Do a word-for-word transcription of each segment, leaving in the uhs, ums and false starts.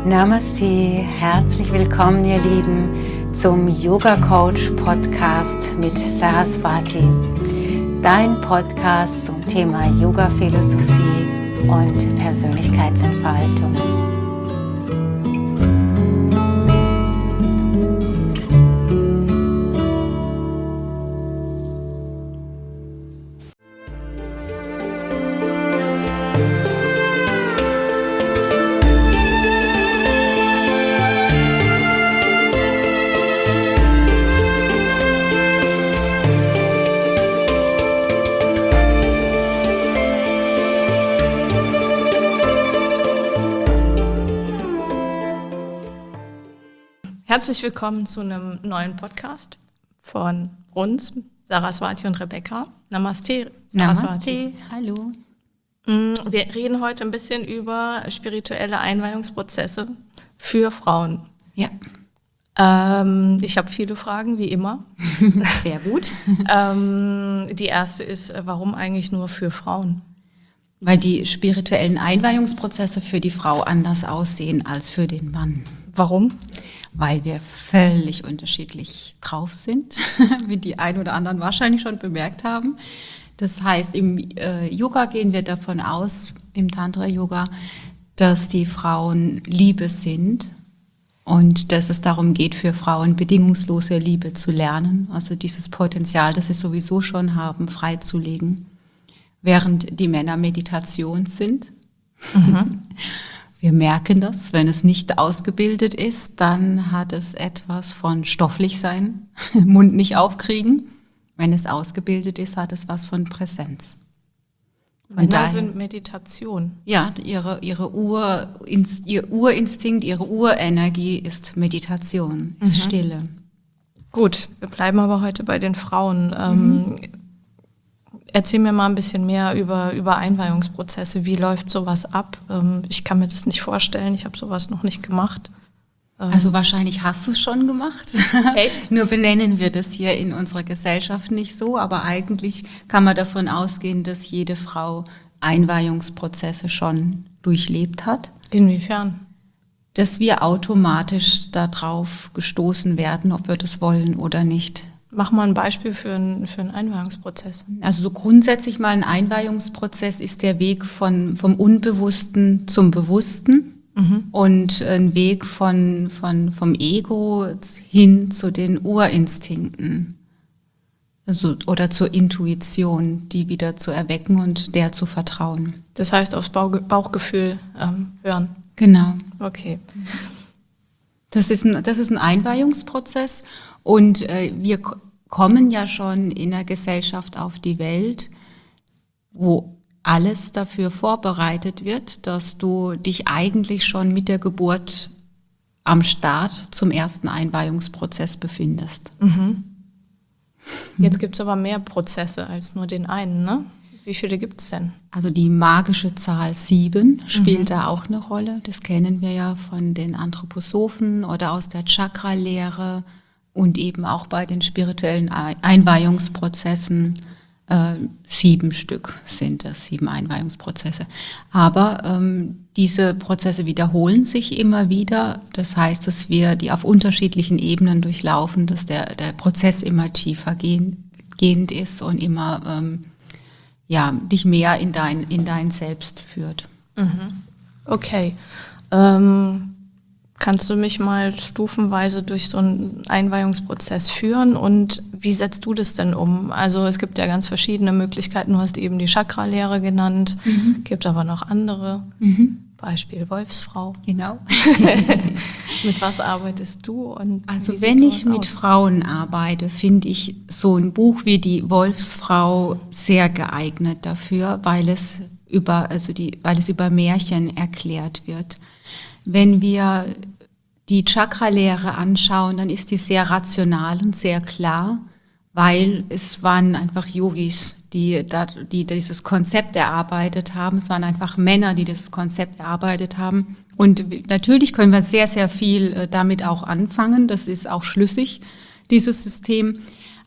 Namaste, herzlich willkommen ihr Lieben zum Yoga Coach Podcast mit Saraswati, dein Podcast zum Thema Yoga Philosophie und Persönlichkeitsentfaltung. Herzlich willkommen zu einem neuen Podcast von uns, Saraswati und Rebecca. Namaste, Saraswati. Namaste, hallo. Wir reden heute ein bisschen über spirituelle Einweihungsprozesse für Frauen. Ja. Ähm, ich habe viele Fragen, wie immer. Sehr gut. ähm, die erste ist, warum eigentlich nur für Frauen? Weil die spirituellen Einweihungsprozesse für die Frau anders aussehen als für den Mann. Warum? Weil wir völlig unterschiedlich drauf sind, wie die einen oder anderen wahrscheinlich schon bemerkt haben. Das heißt, im äh, Yoga gehen wir davon aus, im Tantra-Yoga, dass die Frauen Liebe sind und dass es darum geht, für Frauen bedingungslose Liebe zu lernen, also dieses Potenzial, das sie sowieso schon haben, freizulegen, während die Männer Meditation sind. Mhm. Wir merken das, wenn es nicht ausgebildet ist, dann hat es etwas von stofflich sein, Mund nicht aufkriegen. Wenn es ausgebildet ist, hat es was von Präsenz. Von Männer daher, sind Meditation. Ja, ihre, ihre Ur, ihr Urinstinkt, ihre Urenergie ist Meditation, ist mhm. Stille. Gut, wir bleiben aber heute bei den Frauen. Ähm, mhm. Erzähl mir mal ein bisschen mehr über, über Einweihungsprozesse. Wie läuft sowas ab? Ähm, ich kann mir das nicht vorstellen. Ich habe sowas noch nicht gemacht. Ähm also wahrscheinlich hast du es schon gemacht. Echt? Nur benennen wir das hier in unserer Gesellschaft nicht so. Aber eigentlich kann man davon ausgehen, dass jede Frau Einweihungsprozesse schon durchlebt hat. Inwiefern? Dass wir automatisch darauf gestoßen werden, ob wir das wollen oder nicht. Mach mal ein Beispiel für einen, für einen Einweihungsprozess. Also so grundsätzlich mal ein Einweihungsprozess ist der Weg von, vom Unbewussten zum Bewussten mhm. und ein Weg von, von, vom Ego hin zu den Urinstinkten also, oder zur Intuition, die wieder zu erwecken und der zu vertrauen. Das heißt, aufs Bauch, Bauchgefühl ähm, hören. Genau. Okay. Das ist ein, das ist ein Einweihungsprozess. Und äh, wir k- kommen ja schon in einer Gesellschaft auf die Welt, wo alles dafür vorbereitet wird, dass du dich eigentlich schon mit der Geburt am Start zum ersten Einweihungsprozess befindest. Mhm. Jetzt gibt es aber mehr Prozesse als nur den einen, ne? Wie viele gibt es denn? Also die magische Zahl sieben spielt mhm. da auch eine Rolle. Das kennen wir ja von den Anthroposophen oder aus der Chakra-Lehre. Und eben auch bei den spirituellen Einweihungsprozessen, äh, sieben Stück sind es, sieben Einweihungsprozesse. Aber ähm, diese Prozesse wiederholen sich immer wieder. Das heißt, dass wir die auf unterschiedlichen Ebenen durchlaufen, dass der, der Prozess immer tiefer gehen, gehend ist und immer ähm, ja, dich mehr in dein, in dein Selbst führt. Mhm. Okay. Ähm Kannst du mich mal stufenweise durch so einen Einweihungsprozess führen und wie setzt du das denn um? Also es gibt ja ganz verschiedene Möglichkeiten, du hast eben die Chakra-Lehre genannt, mhm. gibt aber noch andere, mhm. Beispiel Wolfsfrau. Genau. Mit was arbeitest du? Und also wenn ich mit aus? Frauen arbeite, finde ich so ein Buch wie die Wolfsfrau sehr geeignet dafür, weil es über, also die, weil es über Märchen erklärt wird. Wenn wir die Chakra-Lehre anschauen, dann ist die sehr rational und sehr klar, weil es waren einfach Yogis, die, die dieses Konzept erarbeitet haben. Es waren einfach Männer, die das Konzept erarbeitet haben. Und natürlich können wir sehr, sehr viel damit auch anfangen. Das ist auch schlüssig, dieses System.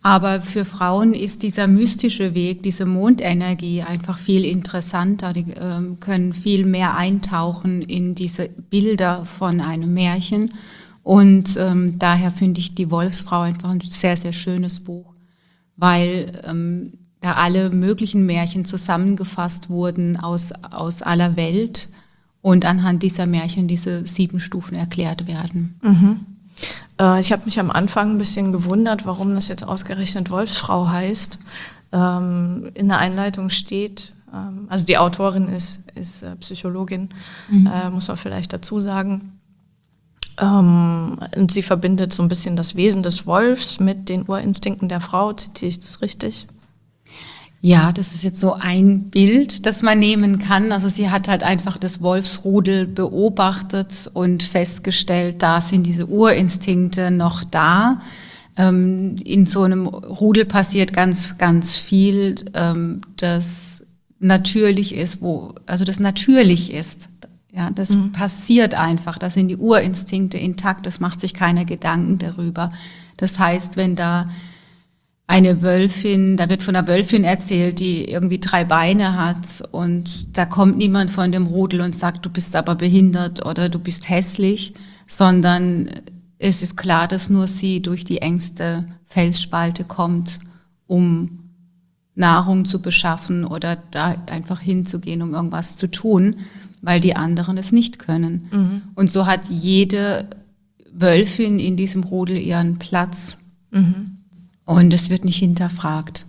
Aber für Frauen ist dieser mystische Weg, diese Mondenergie einfach viel interessanter. Die ähm, können viel mehr eintauchen in diese Bilder von einem Märchen. Und ähm, daher finde ich die Wolfsfrau einfach ein sehr, sehr schönes Buch, weil ähm, da alle möglichen Märchen zusammengefasst wurden aus, aus aller Welt und anhand dieser Märchen diese sieben Stufen erklärt werden. Mhm. Äh, ich habe mich am Anfang ein bisschen gewundert, warum das jetzt ausgerechnet Wolfsfrau heißt. Ähm, in der Einleitung steht, ähm, also die Autorin ist, ist äh, Psychologin, mhm. äh, muss man vielleicht dazu sagen. Ähm, und sie verbindet so ein bisschen das Wesen des Wolfs mit den Urinstinkten der Frau. Zitiere ich das richtig? Ja, das ist jetzt so ein Bild, das man nehmen kann. Also sie hat halt einfach das Wolfsrudel beobachtet und festgestellt, da sind diese Urinstinkte noch da. Ähm, in so einem Rudel passiert ganz, ganz viel, ähm, das natürlich ist, wo, also das natürlich ist. Ja, das mhm. passiert einfach. Da sind die Urinstinkte intakt. Das macht sich keiner Gedanken darüber. Das heißt, wenn da eine Wölfin, da wird von einer Wölfin erzählt, die irgendwie drei Beine hat und da kommt niemand von dem Rudel und sagt, du bist aber behindert oder du bist hässlich, sondern es ist klar, dass nur sie durch die engste Felsspalte kommt, um Nahrung zu beschaffen oder da einfach hinzugehen, um irgendwas zu tun, weil die anderen es nicht können. Mhm. Und so hat jede Wölfin in diesem Rudel ihren Platz. Mhm. Und es wird nicht hinterfragt.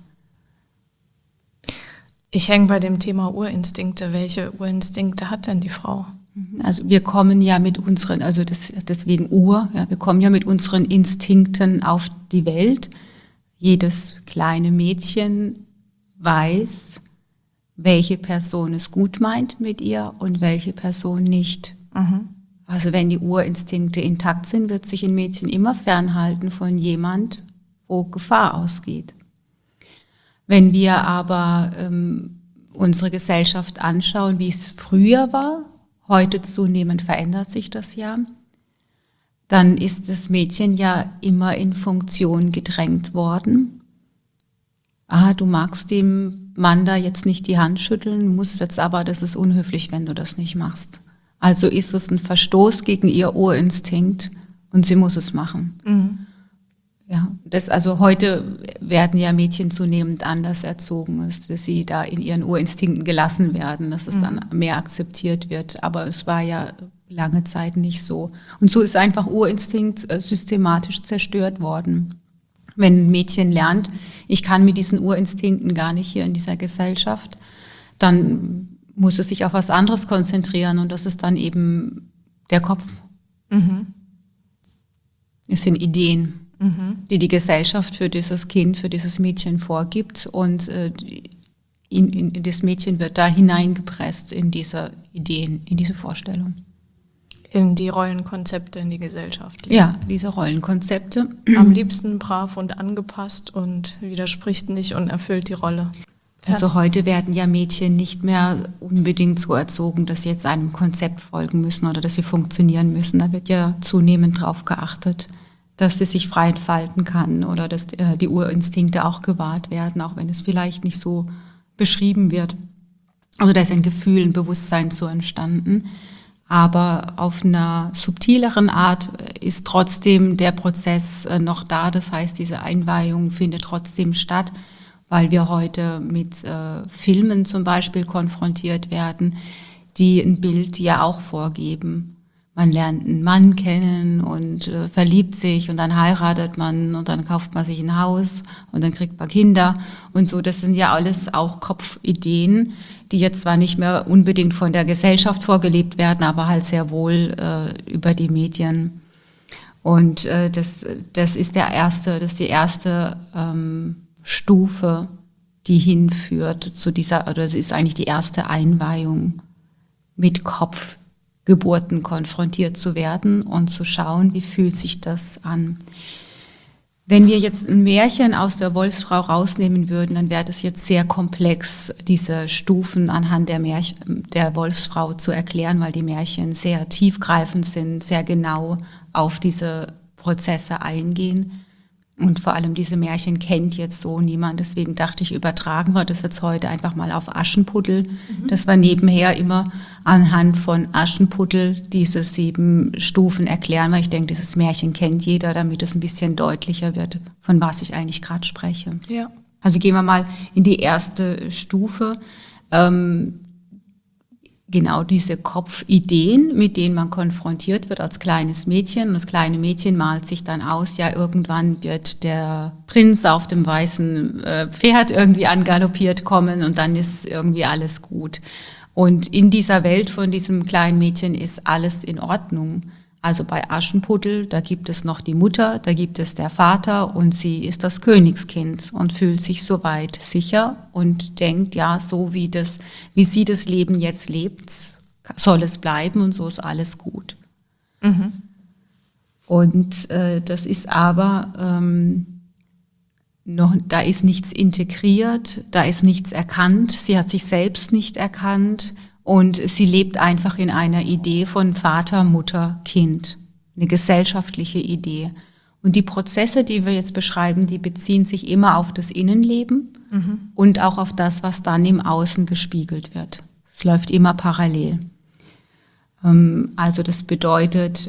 Ich hänge bei dem Thema Urinstinkte. Welche Urinstinkte hat denn die Frau? Also wir kommen ja mit unseren, also das, deswegen Ur, ja, wir kommen ja mit unseren Instinkten auf die Welt. Jedes kleine Mädchen weiß, welche Person es gut meint mit ihr und welche Person nicht. Mhm. Also wenn die Urinstinkte intakt sind, wird sich ein Mädchen immer fernhalten von jemand, wo Gefahr ausgeht. Wenn wir aber ähm, unsere Gesellschaft anschauen, wie es früher war, heute zunehmend verändert sich das ja, dann ist das Mädchen ja immer in Funktion gedrängt worden. Ah, du magst dem Mann da jetzt nicht die Hand schütteln, musst jetzt aber, das ist unhöflich, wenn du das nicht machst. Also ist es ein Verstoß gegen ihr Urinstinkt und sie muss es machen. Mhm. Ja, das, also heute werden ja Mädchen zunehmend anders erzogen, dass sie da in ihren Urinstinkten gelassen werden, dass es mhm. dann mehr akzeptiert wird. Aber es war ja lange Zeit nicht so. Und so ist einfach Urinstinkt systematisch zerstört worden. Wenn ein Mädchen lernt, ich kann mit diesen Urinstinkten gar nicht hier in dieser Gesellschaft, dann muss es sich auf was anderes konzentrieren und das ist dann eben der Kopf. Mhm. Es sind Ideen. Mhm. die die Gesellschaft für dieses Kind, für dieses Mädchen vorgibt und äh, in, in, das Mädchen wird da hineingepresst in diese Ideen, in diese Vorstellung. In die Rollenkonzepte in die Gesellschaft. Ja, diese Rollenkonzepte. Am liebsten brav und angepasst und widerspricht nicht und erfüllt die Rolle. Also heute werden ja Mädchen nicht mehr unbedingt so erzogen, dass sie jetzt einem Konzept folgen müssen oder dass sie funktionieren müssen. Da wird ja zunehmend drauf geachtet, dass sie sich frei entfalten kann oder dass die Urinstinkte auch gewahrt werden, auch wenn es vielleicht nicht so beschrieben wird. Also da ist ein Gefühl, ein Bewusstsein so entstanden. Aber auf einer subtileren Art ist trotzdem der Prozess noch da. Das heißt, diese Einweihung findet trotzdem statt, weil wir heute mit äh, Filmen zum Beispiel konfrontiert werden, die ein Bild ja auch vorgeben. Man lernt einen Mann kennen und äh, verliebt sich und dann heiratet man und dann kauft man sich ein Haus und dann kriegt man Kinder und so. Das sind ja alles auch Kopfideen, die jetzt zwar nicht mehr unbedingt von der Gesellschaft vorgelebt werden, aber halt sehr wohl äh, über die Medien. Und äh, das, das ist der erste, das ist die erste ähm, Stufe, die hinführt zu dieser, oder das ist eigentlich die erste Einweihung mit Kopf. Geburten konfrontiert zu werden und zu schauen, wie fühlt sich das an. Wenn wir jetzt ein Märchen aus der Wolfsfrau rausnehmen würden, dann wäre das jetzt sehr komplex, diese Stufen anhand der, Märchen, der Wolfsfrau zu erklären, weil die Märchen sehr tiefgreifend sind, sehr genau auf diese Prozesse eingehen. Und vor allem diese Märchen kennt jetzt so niemand. Deswegen dachte ich, übertragen wir das jetzt heute einfach mal auf Aschenputtel, mhm. dass wir nebenher immer anhand von Aschenputtel diese sieben Stufen erklären, weil ich denke, dieses Märchen kennt jeder, damit es ein bisschen deutlicher wird, von was ich eigentlich gerade spreche. Ja. Also gehen wir mal in die erste Stufe. Ähm, Genau diese Kopfideen, mit denen man konfrontiert wird als kleines Mädchen. Und das kleine Mädchen malt sich dann aus, ja, irgendwann wird der Prinz auf dem weißen äh, Pferd irgendwie angaloppiert kommen und dann ist irgendwie alles gut. Und in dieser Welt von diesem kleinen Mädchen ist alles in Ordnung. Also bei Aschenputtel, da gibt es noch die Mutter, da gibt es der Vater und sie ist das Königskind und fühlt sich soweit sicher und denkt, ja, so wie das, wie sie das Leben jetzt lebt, soll es bleiben und so ist alles gut. Mhm. Und äh, das ist aber ähm, noch, da ist nichts integriert, da ist nichts erkannt, sie hat sich selbst nicht erkannt. Und sie lebt einfach in einer Idee von Vater, Mutter, Kind, eine gesellschaftliche Idee. Und die Prozesse, die wir jetzt beschreiben, die beziehen sich immer auf das Innenleben mhm. und auch auf das, was dann im Außen gespiegelt wird. Es läuft immer parallel. Also das bedeutet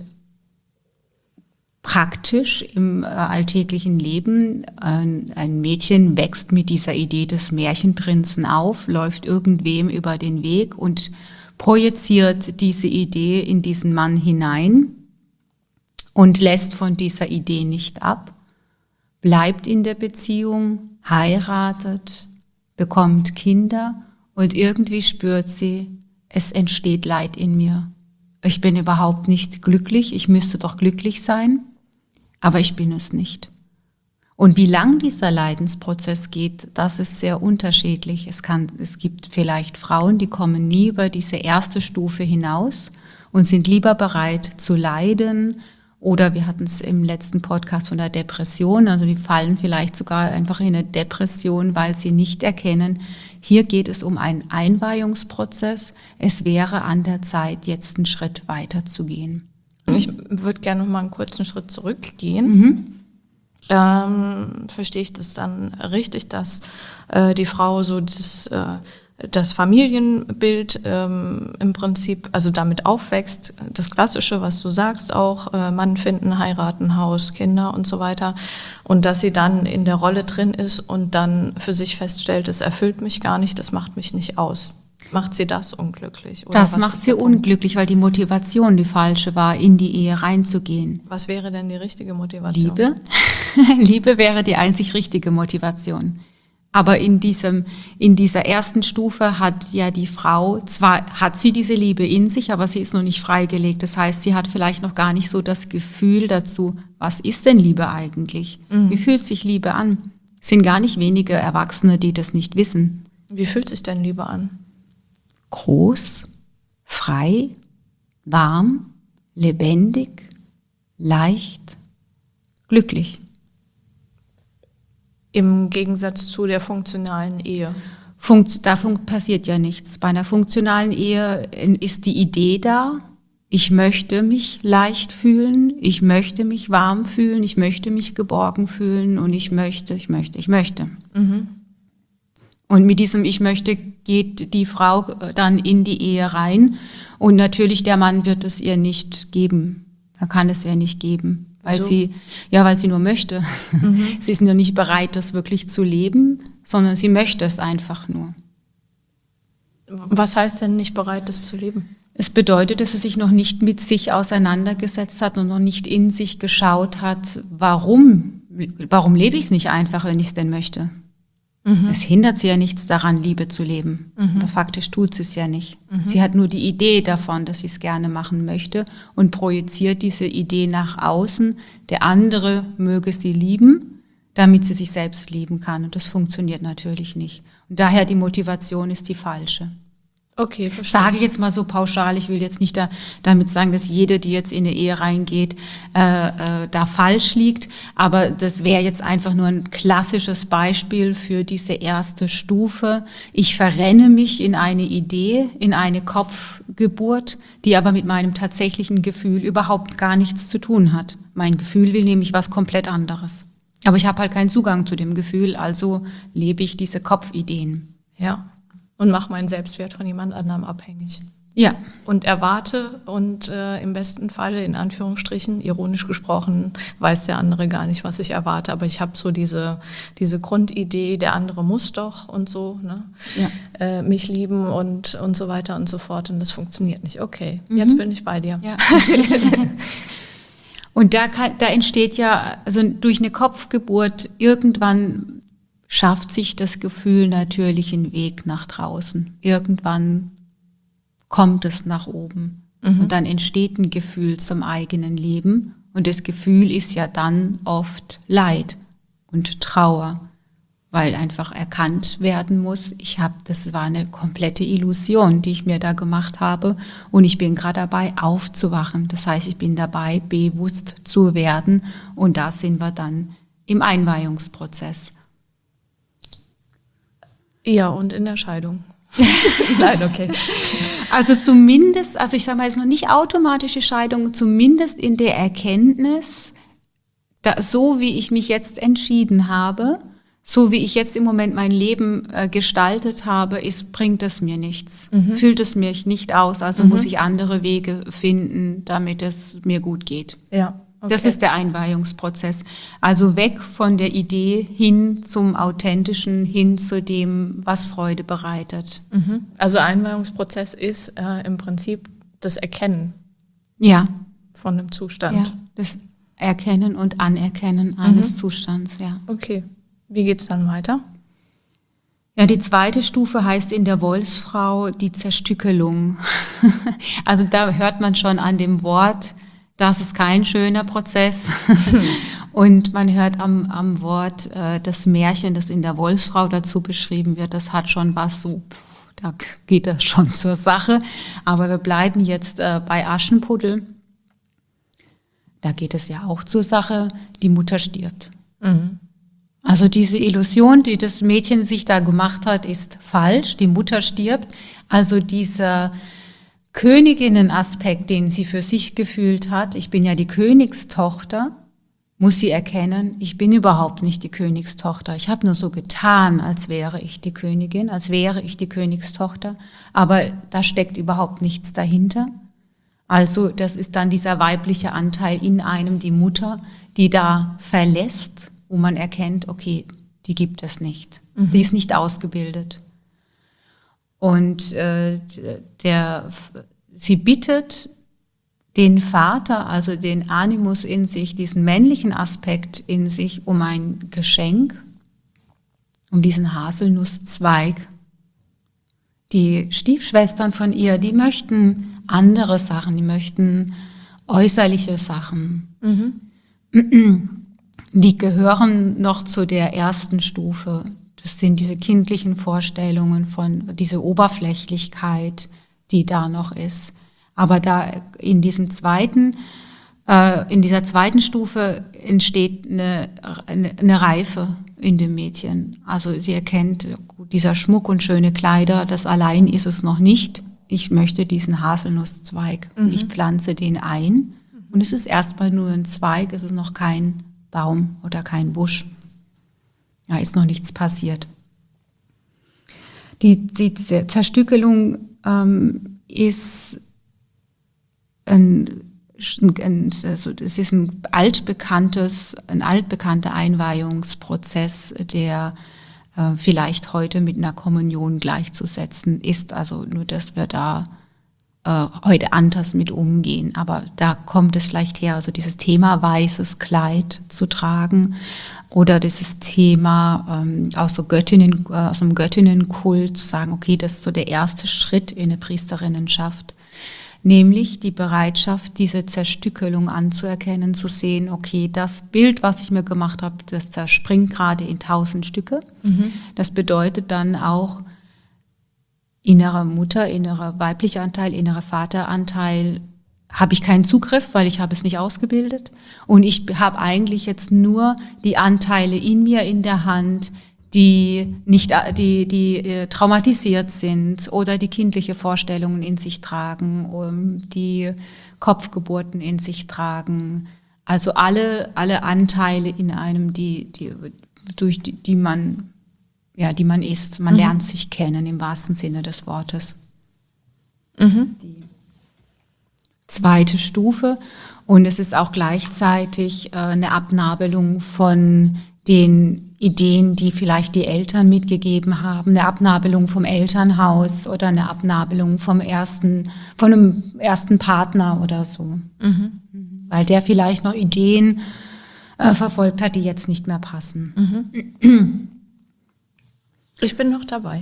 praktisch im alltäglichen Leben, ein Mädchen wächst mit dieser Idee des Märchenprinzen auf, läuft irgendwem über den Weg und projiziert diese Idee in diesen Mann hinein und lässt von dieser Idee nicht ab, bleibt in der Beziehung, heiratet, bekommt Kinder und irgendwie spürt sie, es entsteht Leid in mir. Ich bin überhaupt nicht glücklich, ich müsste doch glücklich sein. Aber ich bin es nicht. Und wie lang dieser Leidensprozess geht, das ist sehr unterschiedlich. Es kann, es gibt vielleicht Frauen, die kommen nie über diese erste Stufe hinaus und sind lieber bereit zu leiden. Oder wir hatten es im letzten Podcast von der Depression, also die fallen vielleicht sogar einfach in eine Depression, weil sie nicht erkennen, hier geht es um einen Einweihungsprozess. Es wäre an der Zeit, jetzt einen Schritt weiter zu gehen. Ich würde gerne noch mal einen kurzen Schritt zurückgehen. Mhm. Ähm, verstehe ich das dann richtig, dass äh, die Frau so das, äh, das Familienbild ähm, im Prinzip, also damit aufwächst, das Klassische, was du sagst, auch äh, Mann finden, heiraten, Haus, Kinder und so weiter, und dass sie dann in der Rolle drin ist und dann für sich feststellt, es erfüllt mich gar nicht, das macht mich nicht aus. Macht sie das unglücklich? Oder das macht sie unglücklich, weil die Motivation die falsche war, in die Ehe reinzugehen. Was wäre denn die richtige Motivation? Liebe. Liebe wäre die einzig richtige Motivation. Aber in diesem, in dieser ersten Stufe hat ja die Frau, zwar hat sie diese Liebe in sich, aber sie ist noch nicht freigelegt. Das heißt, sie hat vielleicht noch gar nicht so das Gefühl dazu, was ist denn Liebe eigentlich? Mhm. Wie fühlt sich Liebe an? Es sind gar nicht wenige Erwachsene, die das nicht wissen. Wie fühlt sich denn Liebe an? Groß, frei, warm, lebendig, leicht, glücklich. Im Gegensatz zu der funktionalen Ehe. Funkt, da funkt, passiert ja nichts. Bei einer funktionalen Ehe ist die Idee da, ich möchte mich leicht fühlen, ich möchte mich warm fühlen, ich möchte mich geborgen fühlen und ich möchte, ich möchte, ich möchte. Mhm. Und mit diesem Ich möchte geht die Frau dann in die Ehe rein und natürlich der Mann wird es ihr nicht geben. Er kann es ihr nicht geben, weil so. sie ja, weil sie nur möchte. Mhm. Sie ist nur nicht bereit, das wirklich zu leben, sondern sie möchte es einfach nur. Was heißt denn nicht bereit, das zu leben? Es bedeutet, dass sie sich noch nicht mit sich auseinandergesetzt hat und noch nicht in sich geschaut hat, warum, warum lebe ich es nicht einfach, wenn ich es denn möchte. Mhm. Es hindert sie ja nichts daran, Liebe zu leben. Mhm. Aber faktisch tut sie es ja nicht. Mhm. Sie hat nur die Idee davon, dass sie es gerne machen möchte und projiziert diese Idee nach außen. Der andere möge sie lieben, damit sie sich selbst lieben kann. Und das funktioniert natürlich nicht. Und daher die Motivation ist die falsche. Okay, verstehe. Sage ich jetzt mal so pauschal, ich will jetzt nicht da, damit sagen, dass jede, die jetzt in eine Ehe reingeht, äh, äh, da falsch liegt, aber das wäre jetzt einfach nur ein klassisches Beispiel für diese erste Stufe. Ich verrenne mich in eine Idee, in eine Kopfgeburt, die aber mit meinem tatsächlichen Gefühl überhaupt gar nichts zu tun hat. Mein Gefühl will nämlich was komplett anderes. Aber ich habe halt keinen Zugang zu dem Gefühl, also lebe ich diese Kopfideen. Ja. Und mache meinen Selbstwert von jemand anderem abhängig. Ja. Und erwarte und äh, im besten Falle, in Anführungsstrichen, ironisch gesprochen, weiß der andere gar nicht, was ich erwarte. Aber ich habe so diese, diese Grundidee, der andere muss doch und so, ne? Ja. Äh, mich lieben und, und so weiter und so fort. Und das funktioniert nicht. Okay, Mhm. jetzt bin ich bei dir. Ja. Und da, kann, da entsteht ja, also durch eine Kopfgeburt, irgendwann schafft sich das Gefühl natürlich einen Weg nach draußen. Irgendwann kommt es nach oben. Mhm. Und dann entsteht ein Gefühl zum eigenen Leben. Und das Gefühl ist ja dann oft Leid und Trauer, weil einfach erkannt werden muss, ich habe, das war eine komplette Illusion, die ich mir da gemacht habe. Und ich bin gerade dabei, aufzuwachen. Das heißt, ich bin dabei, bewusst zu werden. Und da sind wir dann im Einweihungsprozess. Ja, und in der Scheidung. Nein, okay. Also zumindest, also ich sage mal jetzt noch nicht automatische Scheidung, zumindest in der Erkenntnis, da, so wie ich mich jetzt entschieden habe, so wie ich jetzt im Moment mein Leben äh, gestaltet habe, ist, bringt es mir nichts. Mhm. Fühlt es mich nicht aus, also mhm. muss ich andere Wege finden, damit es mir gut geht. Ja. Okay. Das ist der Einweihungsprozess. Also weg von der Idee hin zum Authentischen, hin zu dem, was Freude bereitet. Mhm. Also Einweihungsprozess ist äh, im Prinzip das Erkennen ja. von einem Zustand. Ja, das Erkennen und Anerkennen eines mhm. Zustands, ja. Okay. Wie geht's dann weiter? Ja, die zweite Stufe heißt in der Wolfsfrau die Zerstückelung. Also da hört man schon an dem Wort, das ist kein schöner Prozess. Und man hört am, am Wort äh, das Märchen, das in der Wolfsfrau dazu beschrieben wird, das hat schon was so, da geht das schon zur Sache. Aber wir bleiben jetzt äh, bei Aschenputtel. Da geht es ja auch zur Sache, die Mutter stirbt. Mhm. Also diese Illusion, die das Mädchen sich da gemacht hat, ist falsch. Die Mutter stirbt. Also dieser Königinnenaspekt, den sie für sich gefühlt hat, ich bin ja die Königstochter, muss sie erkennen, ich bin überhaupt nicht die Königstochter. Ich habe nur so getan, als wäre ich die Königin, als wäre ich die Königstochter, aber da steckt überhaupt nichts dahinter. Also das ist dann dieser weibliche Anteil in einem, die Mutter, die da verlässt, wo man erkennt, okay, die gibt es nicht, mhm. die ist nicht ausgebildet. Und äh, der, sie bittet den Vater, also den Animus in sich, diesen männlichen Aspekt in sich, um ein Geschenk, um diesen Haselnusszweig. Die Stiefschwestern von ihr, die möchten andere Sachen, die möchten äußerliche Sachen. Mhm. Die gehören noch zu der ersten Stufe. Das sind diese kindlichen Vorstellungen von, diese Oberflächlichkeit, die da noch ist. Aber da in diesem zweiten, äh, in dieser zweiten Stufe entsteht eine, eine, eine Reife in dem Mädchen. Also sie erkennt, gut, dieser Schmuck und schöne Kleider, das allein ist es noch nicht. Ich möchte diesen Haselnusszweig mhm. und ich pflanze den ein. Und es ist erstmal nur ein Zweig, es ist noch kein Baum oder kein Busch. Da ist noch nichts passiert. Die, die Zerstückelung ähm, ist ein, ein, also das ist ein altbekanntes, ein altbekannter Einweihungsprozess, der äh, vielleicht heute mit einer Kommunion gleichzusetzen ist. Also nur, dass wir da äh, heute anders mit umgehen. Aber da kommt es vielleicht her, also dieses Thema weißes Kleid zu tragen. Oder dieses Thema ähm, aus, so Göttinnen, äh, aus dem Göttinnenkult zu sagen, okay, das ist so der erste Schritt in eine Priesterinnenschaft. Nämlich die Bereitschaft, diese Zerstückelung anzuerkennen, zu sehen, okay, das Bild, was ich mir gemacht habe, das zerspringt gerade in tausend Stücke. Mhm. Das bedeutet dann auch innerer Mutter, innerer weiblicher Anteil, innerer Vateranteil, habe ich keinen Zugriff, weil ich habe es nicht ausgebildet. Und ich habe eigentlich jetzt nur die Anteile in mir in der Hand, die nicht, die, die äh, traumatisiert sind oder die kindliche Vorstellungen in sich tragen, um, die Kopfgeburten in sich tragen, Also alle, alle Anteile in einem, die, die, durch die, die man, ja, die man ist. Man mhm. lernt sich kennen im wahrsten Sinne des Wortes. Mhm. Das ist die zweite Stufe. Und es ist auch gleichzeitig äh, eine Abnabelung von den Ideen, die vielleicht die Eltern mitgegeben haben, eine Abnabelung vom Elternhaus oder eine Abnabelung vom ersten, von einem ersten Partner oder so. Mhm. Weil der vielleicht noch Ideen äh, verfolgt hat, die jetzt nicht mehr passen. Mhm. Ich bin noch dabei.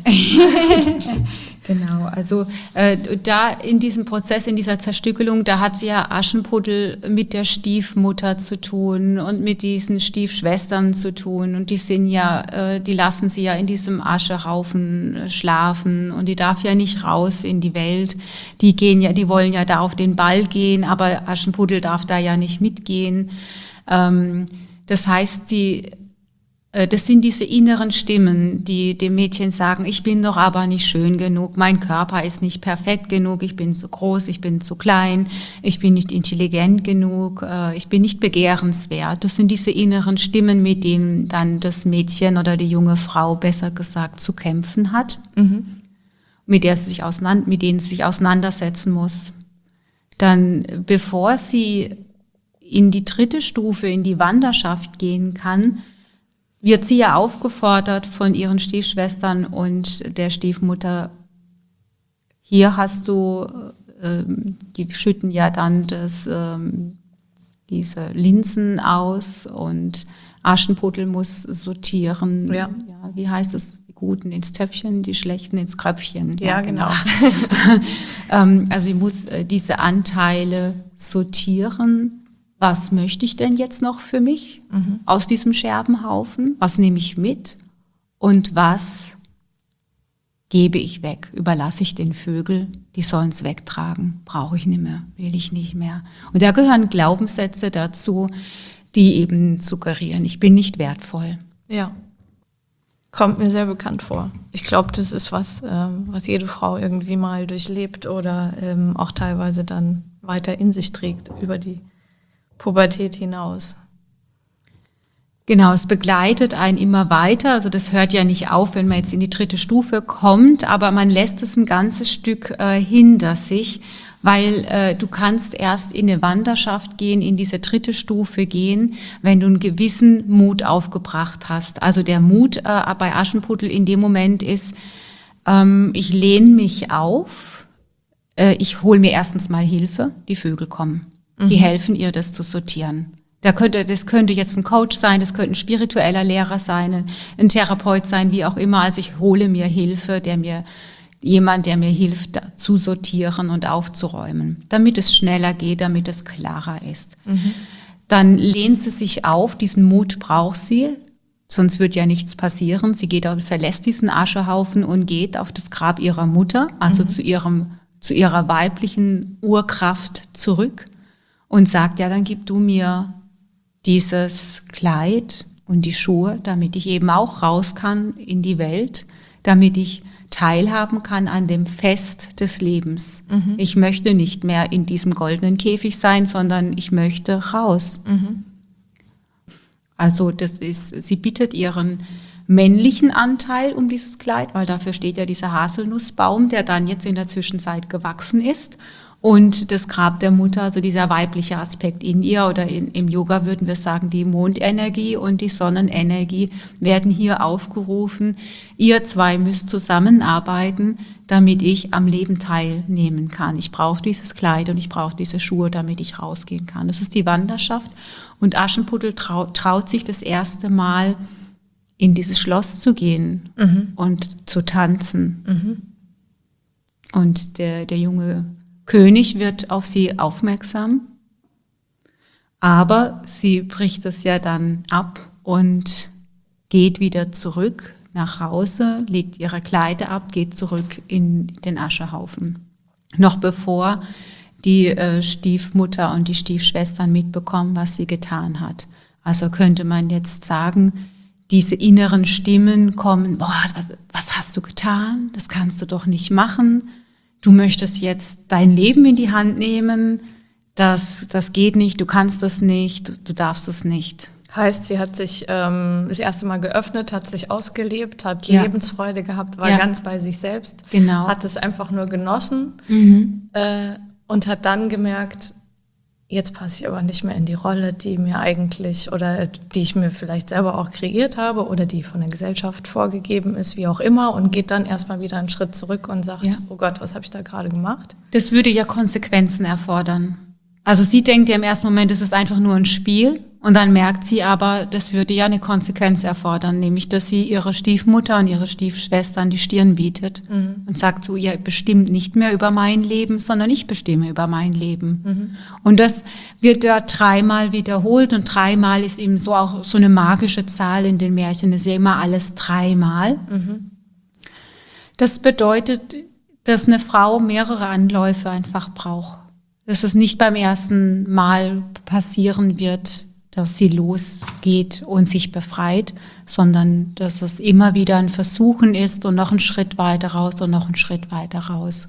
Genau, also äh, da in diesem Prozess, in dieser Zerstückelung, da hat sie ja Aschenputtel mit der Stiefmutter zu tun und mit diesen Stiefschwestern zu tun und die sind ja, äh, die lassen sie ja in diesem Aschehaufen schlafen und die darf ja nicht raus in die Welt. Die gehen ja, die wollen ja da auf den Ball gehen, aber Aschenputtel darf da ja nicht mitgehen. Ähm, das heißt, die Das sind diese inneren Stimmen, die dem Mädchen sagen, ich bin doch aber nicht schön genug, mein Körper ist nicht perfekt genug, ich bin zu groß, ich bin zu klein, ich bin nicht intelligent genug, ich bin nicht begehrenswert. Das sind diese inneren Stimmen, mit denen dann das Mädchen oder die junge Frau, besser gesagt, zu kämpfen hat, mhm. mit, der sie sich auseinander, mit denen sie sich auseinandersetzen muss. Dann, bevor sie in die dritte Stufe, in die Wanderschaft gehen kann, wird sie ja aufgefordert von ihren Stiefschwestern und der Stiefmutter, hier hast du, ähm, die schütten ja dann das, ähm, diese Linsen aus und Aschenputtel muss sortieren. Ja. Ja, wie heißt es? Die Guten ins Töpfchen, die Schlechten ins Kröpfchen. Ja, ja genau. ähm, also sie muss äh, diese Anteile sortieren. Was möchte ich denn jetzt noch für mich mhm. aus diesem Scherbenhaufen? Was nehme ich mit? Und was gebe ich weg? Überlasse ich den Vögeln? Die sollen es wegtragen. Brauche ich nicht mehr, will ich nicht mehr. Und da gehören Glaubenssätze dazu, die eben suggerieren, ich bin nicht wertvoll. Ja, kommt mir sehr bekannt vor. Ich glaube, das ist was, ähm, was jede Frau irgendwie mal durchlebt oder ähm, auch teilweise dann weiter in sich trägt über die Pubertät hinaus. Genau, es begleitet einen immer weiter, also das hört ja nicht auf, wenn man jetzt in die dritte Stufe kommt, aber man lässt es ein ganzes Stück äh, hinter sich, weil äh, du kannst erst in eine Wanderschaft gehen, in diese dritte Stufe gehen, wenn du einen gewissen Mut aufgebracht hast. Also der Mut äh, bei Aschenputtel in dem Moment ist, ähm, ich lehne mich auf, äh, ich hole mir erstens mal Hilfe, die Vögel kommen. Die helfen ihr, das zu sortieren. Da könnte, das könnte jetzt ein Coach sein, das könnte ein spiritueller Lehrer sein, ein Therapeut sein, wie auch immer. Also ich hole mir Hilfe, der mir, jemand, der mir hilft, zu sortieren und aufzuräumen, damit es schneller geht, damit es klarer ist. Mhm. Dann lehnt sie sich auf, diesen Mut braucht sie, sonst wird ja nichts passieren. Sie geht, verlässt diesen Aschehaufen und geht auf das Grab ihrer Mutter, also mhm. zu ihrem, zu ihrer weiblichen Urkraft zurück. Und sagt, ja, dann gib du mir dieses Kleid und die Schuhe, damit ich eben auch raus kann in die Welt, damit ich teilhaben kann an dem Fest des Lebens. Mhm. Ich möchte nicht mehr in diesem goldenen Käfig sein, sondern ich möchte raus. Mhm. Also das ist, sie bittet ihren männlichen Anteil um dieses Kleid, weil dafür steht ja dieser Haselnussbaum, der dann jetzt in der Zwischenzeit gewachsen ist. Und das Grab der Mutter, also dieser weibliche Aspekt in ihr oder in, im Yoga würden wir sagen, die Mondenergie und die Sonnenenergie werden hier aufgerufen. Ihr zwei müsst zusammenarbeiten, damit ich am Leben teilnehmen kann. Ich brauche dieses Kleid und ich brauche diese Schuhe, damit ich rausgehen kann. Das ist die Wanderschaft. Und Aschenputtel traut, traut sich das erste Mal, in dieses Schloss zu gehen mhm. und zu tanzen. Mhm. Und der, der junge König wird auf sie aufmerksam, aber sie bricht es ja dann ab und geht wieder zurück nach Hause, legt ihre Kleider ab, geht zurück in den Aschehaufen. Noch bevor die äh, Stiefmutter und die Stiefschwestern mitbekommen, was sie getan hat. Also könnte man jetzt sagen, diese inneren Stimmen kommen, boah, was, was hast du getan? Das kannst du doch nicht machen. Du möchtest jetzt dein Leben in die Hand nehmen, das, das geht nicht, du kannst das nicht, du darfst das nicht. Heißt, sie hat sich ähm, das erste Mal geöffnet, hat sich ausgelebt, hat Ja. Lebensfreude gehabt, war Ja. ganz bei sich selbst, Genau. hat es einfach nur genossen Mhm. äh, und hat dann gemerkt, jetzt passe ich aber nicht mehr in die Rolle, die mir eigentlich oder die ich mir vielleicht selber auch kreiert habe oder die von der Gesellschaft vorgegeben ist, wie auch immer, und geht dann erstmal wieder einen Schritt zurück und sagt, Ja. oh Gott, was habe ich da gerade gemacht? Das würde ja Konsequenzen erfordern. Also sie denkt ja im ersten Moment, es ist einfach nur ein Spiel und dann merkt sie aber, das würde ja eine Konsequenz erfordern, nämlich dass sie ihre Stiefmutter und ihre Stiefschwestern die Stirn bietet Mhm. und sagt so, ihr bestimmt nicht mehr über mein Leben, sondern ich bestimme über mein Leben. Mhm. Und das wird ja dreimal wiederholt und dreimal ist eben so auch so eine magische Zahl in den Märchen, das ist ja immer alles dreimal. Mhm. Das bedeutet, dass eine Frau mehrere Anläufe einfach braucht. Dass es nicht beim ersten Mal passieren wird, dass sie losgeht und sich befreit, sondern dass es immer wieder ein Versuchen ist und noch einen Schritt weiter raus und noch einen Schritt weiter raus.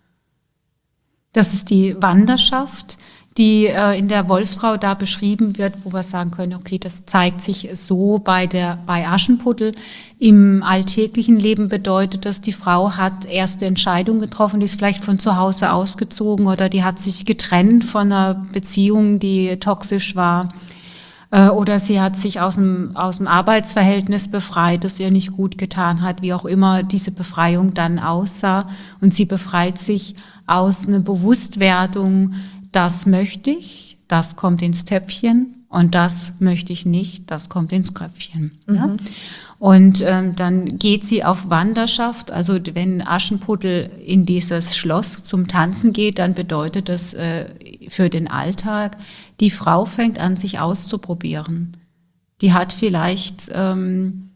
Das ist die Wanderschaft, die äh, in der Wolfsfrau da beschrieben wird, wo wir sagen können, okay, das zeigt sich so bei der bei Aschenputtel. Im alltäglichen Leben bedeutet das, die Frau hat erste Entscheidungen getroffen, die ist vielleicht von zu Hause ausgezogen oder die hat sich getrennt von einer Beziehung, die toxisch war. Äh, oder sie hat sich aus dem, aus dem Arbeitsverhältnis befreit, das ihr nicht gut getan hat, wie auch immer diese Befreiung dann aussah. Und sie befreit sich aus einer Bewusstwerdung, das möchte ich, das kommt ins Töpfchen und das möchte ich nicht, das kommt ins Köpfchen. Mhm. Ja? Und ähm, dann geht sie auf Wanderschaft, also wenn Aschenputtel in dieses Schloss zum Tanzen geht, dann bedeutet das äh, für den Alltag, die Frau fängt an, sich auszuprobieren. Die hat vielleicht ähm,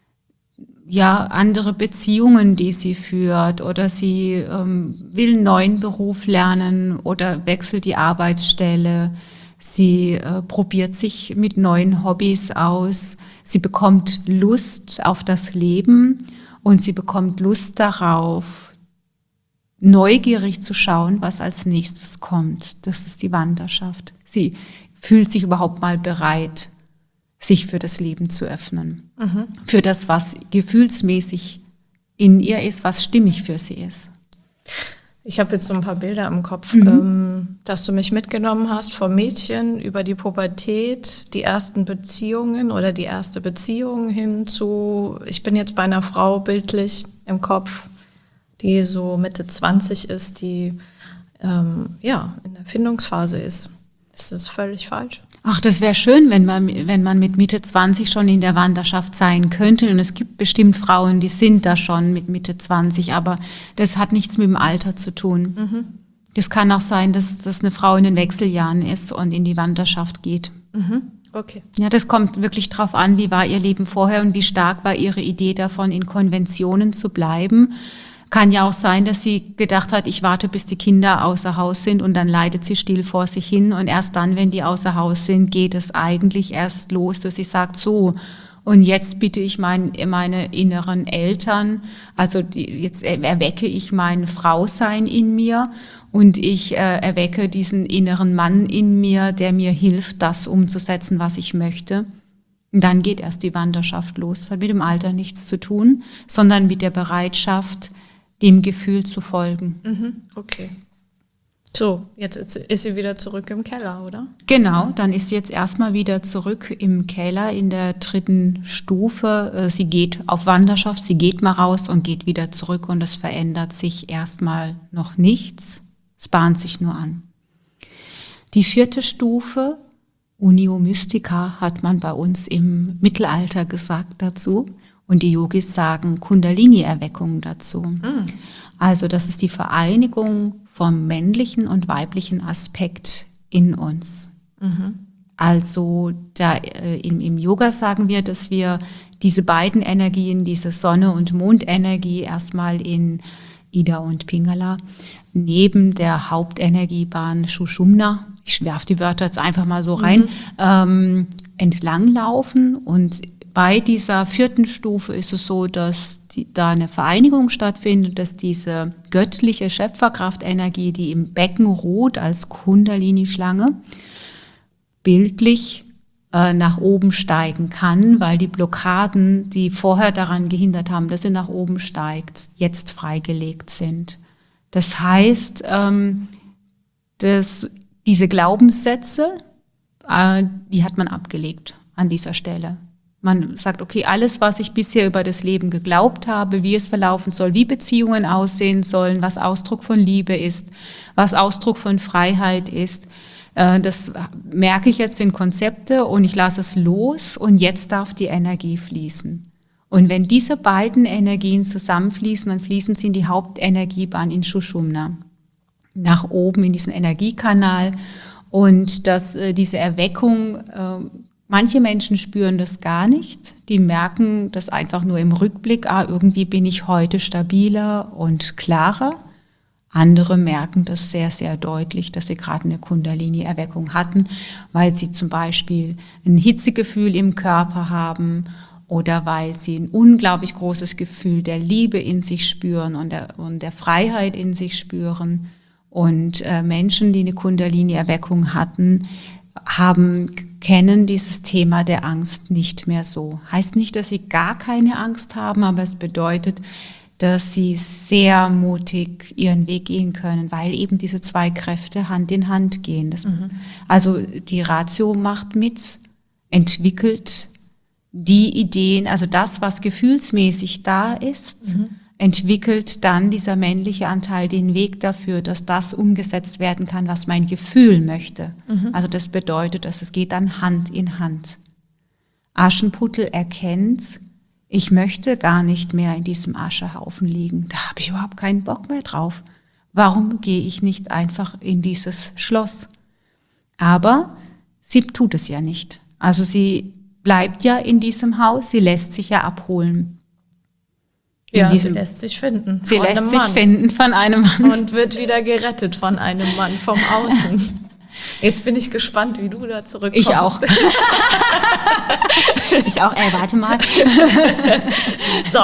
ja andere Beziehungen, die sie führt, oder sie ähm, will einen neuen Beruf lernen oder wechselt die Arbeitsstelle. Sie äh, probiert sich mit neuen Hobbys aus. Sie bekommt Lust auf das Leben und sie bekommt Lust darauf, neugierig zu schauen, was als nächstes kommt. Das ist die Wanderschaft. Sie fühlt sich überhaupt mal bereit, sich für das Leben zu öffnen. Mhm. Für das, was gefühlsmäßig in ihr ist, was stimmig für sie ist. Ich habe jetzt so ein paar Bilder im Kopf, Mhm. ähm, dass du mich mitgenommen hast vom Mädchen über die Pubertät, die ersten Beziehungen oder die erste Beziehung hin zu, ich bin jetzt bei einer Frau bildlich im Kopf, die so Mitte zwanzig ist, die ähm, ja in der Findungsphase ist. Ist das völlig falsch? Ach, das wäre schön, wenn man, wenn man mit Mitte zwanzig schon in der Wanderschaft sein könnte. Und es gibt bestimmt Frauen, die sind da schon mit Mitte zwanzig, aber das hat nichts mit dem Alter zu tun. Mhm. Das kann auch sein, dass, dass eine Frau in den Wechseljahren ist und in die Wanderschaft geht. Mhm. Okay. Ja, das kommt wirklich drauf an, wie war ihr Leben vorher und wie stark war ihre Idee davon, in Konventionen zu bleiben. Kann ja auch sein, dass sie gedacht hat, ich warte, bis die Kinder außer Haus sind und dann leidet sie still vor sich hin und erst dann, wenn die außer Haus sind, geht es eigentlich erst los, dass sie sagt, so, und jetzt bitte ich mein, meine inneren Eltern, also die, jetzt erwecke ich mein Frausein in mir und ich äh, erwecke diesen inneren Mann in mir, der mir hilft, das umzusetzen, was ich möchte. Und dann geht erst die Wanderschaft los. Das hat mit dem Alter nichts zu tun, sondern mit der Bereitschaft, dem Gefühl zu folgen. Mhm, okay. So, jetzt ist sie wieder zurück im Keller, oder? Genau, dann ist sie jetzt erstmal wieder zurück im Keller in der dritten Stufe. Sie geht auf Wanderschaft, sie geht mal raus und geht wieder zurück und es verändert sich erstmal noch nichts. Es bahnt sich nur an. Die vierte Stufe, Unio Mystica, hat man bei uns im Mittelalter gesagt dazu. Und die Yogis sagen Kundalini-Erweckung dazu. Mhm. Also das ist die Vereinigung vom männlichen und weiblichen Aspekt in uns. Mhm. Also da, äh, im, im Yoga sagen wir, dass wir diese beiden Energien, diese Sonne- und Mondenergie erstmal in Ida und Pingala, neben der Hauptenergiebahn Shushumna, ich werfe die Wörter jetzt einfach mal so rein, mhm. ähm, entlanglaufen. Und bei dieser vierten Stufe ist es so, dass die, da eine Vereinigung stattfindet, dass diese göttliche Schöpferkraftenergie, die im Becken ruht als Kundalini-Schlange, bildlich äh, nach oben steigen kann, weil die Blockaden, die vorher daran gehindert haben, dass sie nach oben steigt, jetzt freigelegt sind. Das heißt, ähm, dass diese Glaubenssätze, äh, die hat man abgelegt an dieser Stelle. Man sagt, okay, alles, was ich bisher über das Leben geglaubt habe, wie es verlaufen soll, wie Beziehungen aussehen sollen, was Ausdruck von Liebe ist, was Ausdruck von Freiheit ist, äh, das merke ich jetzt in Konzepte und ich lasse es los und jetzt darf die Energie fließen. Und wenn diese beiden Energien zusammenfließen, dann fließen sie in die Hauptenergiebahn in Sushumna, nach oben in diesen Energiekanal. Und dass äh, diese Erweckung, äh, manche Menschen spüren das gar nicht, die merken das einfach nur im Rückblick, ah, irgendwie bin ich heute stabiler und klarer. Andere merken das sehr, sehr deutlich, dass sie gerade eine Kundalini-Erweckung hatten, weil sie zum Beispiel ein Hitzegefühl im Körper haben oder weil sie ein unglaublich großes Gefühl der Liebe in sich spüren und der, und der Freiheit in sich spüren. Und äh, Menschen, die eine Kundalini-Erweckung hatten, haben, kennen dieses Thema der Angst nicht mehr so. Heißt nicht, dass sie gar keine Angst haben, aber es bedeutet, dass sie sehr mutig ihren Weg gehen können, weil eben diese zwei Kräfte Hand in Hand gehen. Das, mhm. Also die Ratio macht mit, entwickelt die Ideen, also das, was gefühlsmäßig da ist, mhm. entwickelt dann dieser männliche Anteil den Weg dafür, dass das umgesetzt werden kann, was mein Gefühl möchte. Mhm. Also das bedeutet, dass es geht dann Hand in Hand. Aschenputtel erkennt, ich möchte gar nicht mehr in diesem Aschehaufen liegen. Da habe ich überhaupt keinen Bock mehr drauf. Warum gehe ich nicht einfach in dieses Schloss? Aber sie tut es ja nicht. Also sie bleibt ja in diesem Haus, sie lässt sich ja abholen. In ja, diesem, sie lässt sich finden. Sie lässt sich finden von einem Mann. Und wird wieder gerettet von einem Mann vom Außen. Jetzt bin ich gespannt, wie du da zurückkommst. Ich auch. ich auch, ey, warte mal. So.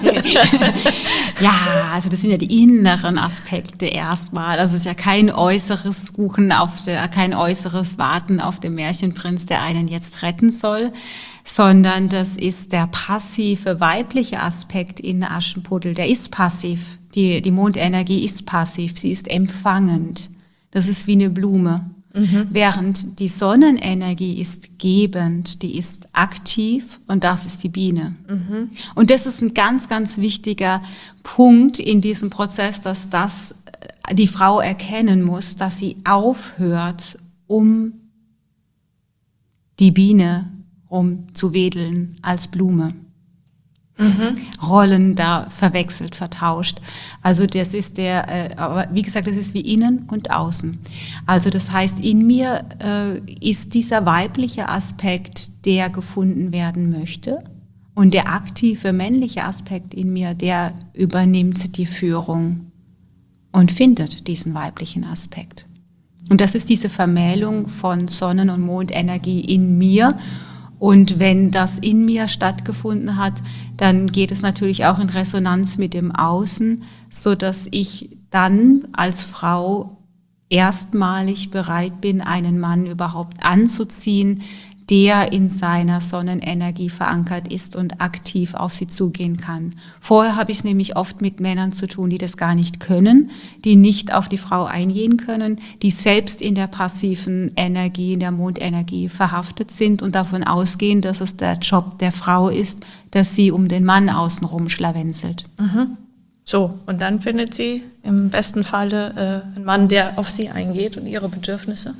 Ja, also das sind ja die inneren Aspekte erstmal. Also es ist ja kein äußeres Suchen auf der, kein äußeres Warten auf den Märchenprinz, der einen jetzt retten soll, sondern das ist der passive weibliche Aspekt in Aschenputtel. Der ist passiv. Die, die Mondenergie ist passiv. Sie ist empfangend. Das ist wie eine Blume. Mhm. Während die Sonnenenergie ist gebend, die ist aktiv und das ist die Biene. Mhm. Und das ist ein ganz, ganz wichtiger Punkt in diesem Prozess, dass das die Frau erkennen muss, dass sie aufhört, um die Biene rumzuwedeln als Blume. Mhm. Rollen da verwechselt, vertauscht. Also das ist der, äh, aber wie gesagt, das ist wie innen und außen. Also das heißt, in mir äh, ist dieser weibliche Aspekt, der gefunden werden möchte, und der aktive männliche Aspekt in mir, der übernimmt die Führung und findet diesen weiblichen Aspekt. Und das ist diese Vermählung von Sonnen- und Mondenergie in mir. Und wenn das in mir stattgefunden hat, dann geht es natürlich auch in Resonanz mit dem Außen, so dass ich dann als Frau erstmalig bereit bin, einen Mann überhaupt anzuziehen, der in seiner Sonnenenergie verankert ist und aktiv auf sie zugehen kann. Vorher habe ich es nämlich oft mit Männern zu tun, die das gar nicht können, die nicht auf die Frau eingehen können, die selbst in der passiven Energie, in der Mondenergie verhaftet sind und davon ausgehen, dass es der Job der Frau ist, dass sie um den Mann außenrum schlawenzelt. Mhm. So, und dann findet sie im besten Falle äh, einen Mann, der auf sie eingeht und ihre Bedürfnisse?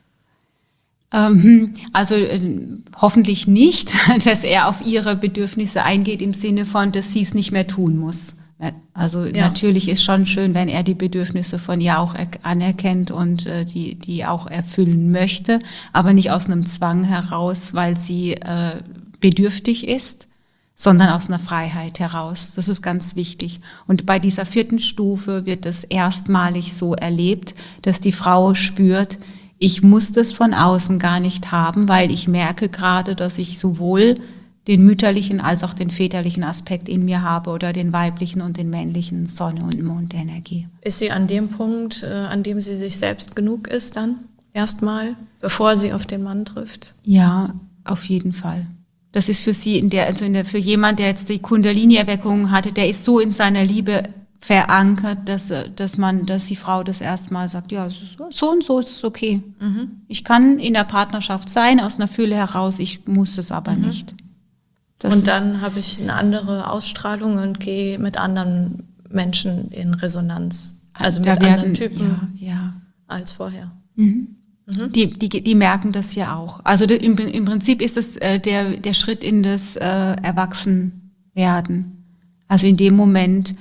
Also äh, hoffentlich nicht, dass er auf ihre Bedürfnisse eingeht im Sinne von, dass sie es nicht mehr tun muss. Also ja. Natürlich ist schon schön, wenn er die Bedürfnisse von ihr auch anerkennt und äh, die, die auch erfüllen möchte, aber nicht aus einem Zwang heraus, weil sie äh, bedürftig ist, sondern aus einer Freiheit heraus. Das ist ganz wichtig. Und bei dieser vierten Stufe wird es erstmalig so erlebt, dass die Frau spürt, ich muss das von außen gar nicht haben, weil ich merke gerade, dass ich sowohl den mütterlichen als auch den väterlichen Aspekt in mir habe oder den weiblichen und den männlichen Sonne- und Mondenergie. Ist sie an dem Punkt, äh, an dem sie sich selbst genug ist dann erstmal, bevor sie auf den Mann trifft? Ja, auf jeden Fall. Das ist für sie, in der, also in der, für jemand, der jetzt die Kundalini-Erweckung hatte, der ist so in seiner Liebe verankert, dass, dass man, dass die Frau das erstmal sagt, ja, so und so ist es okay. Mhm. Ich kann in der Partnerschaft sein, aus einer Fülle heraus, ich muss es aber mhm. nicht. Das und dann habe ich eine andere Ausstrahlung und gehe mit anderen Menschen in Resonanz. Also mit werden, anderen Typen ja, ja. als vorher. Mhm. Mhm. Die, die, die merken das ja auch. Also im, im Prinzip ist das äh, der, der Schritt in das äh, Erwachsenwerden. Also in dem Moment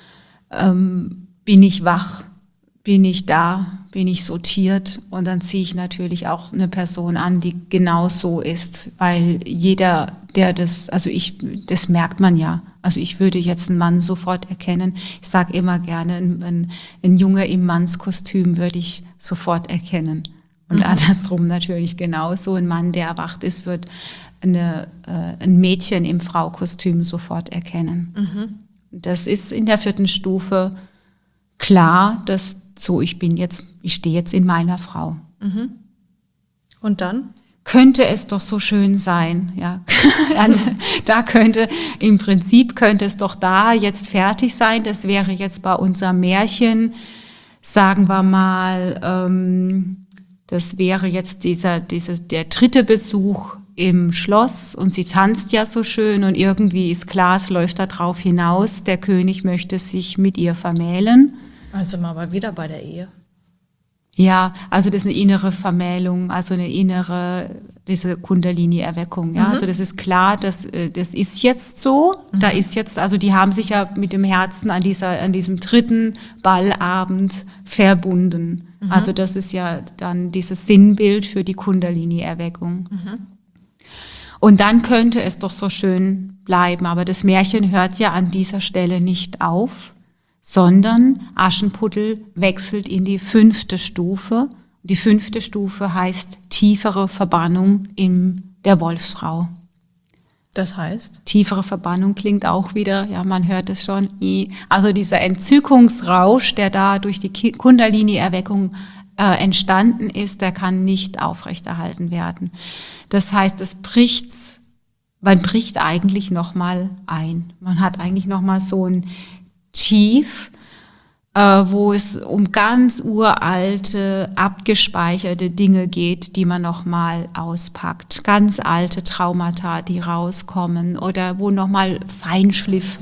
ähm, bin ich wach, bin ich da, bin ich sortiert und dann ziehe ich natürlich auch eine Person an, die genau so ist, weil jeder, der das, also ich, das merkt man ja. Also ich würde jetzt einen Mann sofort erkennen. Ich sage immer gerne, ein, ein, ein Junge im Mannskostüm würde ich sofort erkennen. Und mhm. andersrum natürlich genauso. Ein Mann, der erwacht ist, wird eine, äh, ein Mädchen im Fraukostüm sofort erkennen. Mhm. Das ist in der vierten Stufe klar, dass so, ich bin jetzt, ich stehe jetzt in meiner Frau. Mhm. Und dann? Könnte es doch so schön sein, ja. Da könnte, im Prinzip könnte es doch da jetzt fertig sein. Das wäre jetzt bei unserem Märchen, sagen wir mal, ähm, das wäre jetzt dieser, dieser, der dritte Besuch im Schloss und sie tanzt ja so schön und irgendwie ist klar, es läuft da drauf hinaus, der König möchte sich mit ihr vermählen. Also mal aber wieder bei der Ehe. Ja, also das ist eine innere Vermählung, also eine innere, diese Kundalini-Erweckung. Ja, mhm. Also das ist klar, dass das ist jetzt so. Mhm. Da ist jetzt, also die haben sich ja mit dem Herzen an dieser, an diesem dritten Ballabend verbunden. Mhm. Also das ist ja dann dieses Sinnbild für die Kundalini-Erweckung. Mhm. Und dann könnte es doch so schön bleiben, aber das Märchen hört ja an dieser Stelle nicht auf, sondern Aschenputtel wechselt in die fünfte Stufe. Die fünfte Stufe heißt tiefere Verbannung in der Wolfsfrau. Das heißt? Tiefere Verbannung klingt auch wieder, ja, man hört es schon. Also dieser Entzückungsrausch, der da durch die Kundalini-Erweckung äh, entstanden ist, der kann nicht aufrechterhalten werden. Das heißt, es bricht, man bricht eigentlich nochmal ein. Man hat eigentlich nochmal so ein Tief, äh, wo es um ganz uralte, abgespeicherte Dinge geht, die man nochmal auspackt. Ganz alte Traumata, die rauskommen oder wo nochmal Feinschliff,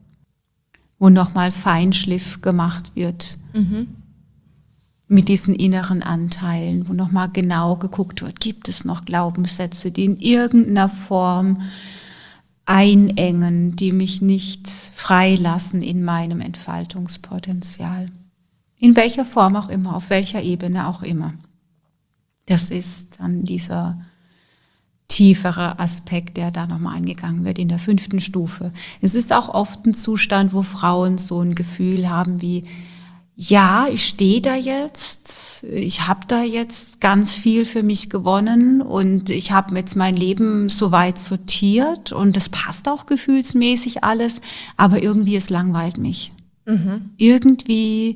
wo nochmal Feinschliff gemacht wird. Mhm. Mit diesen inneren Anteilen, wo nochmal genau geguckt wird, gibt es noch Glaubenssätze, die in irgendeiner Form einengen, die mich nicht freilassen in meinem Entfaltungspotenzial. In welcher Form auch immer, auf welcher Ebene auch immer. Das ist dann dieser tiefere Aspekt, der da nochmal angegangen wird in der fünften Stufe. Es ist auch oft ein Zustand, wo Frauen so ein Gefühl haben wie, ja, ich stehe da jetzt, ich habe da jetzt ganz viel für mich gewonnen und ich habe jetzt mein Leben soweit sortiert und es passt auch gefühlsmäßig alles, aber irgendwie es langweilt mich. Mhm. Irgendwie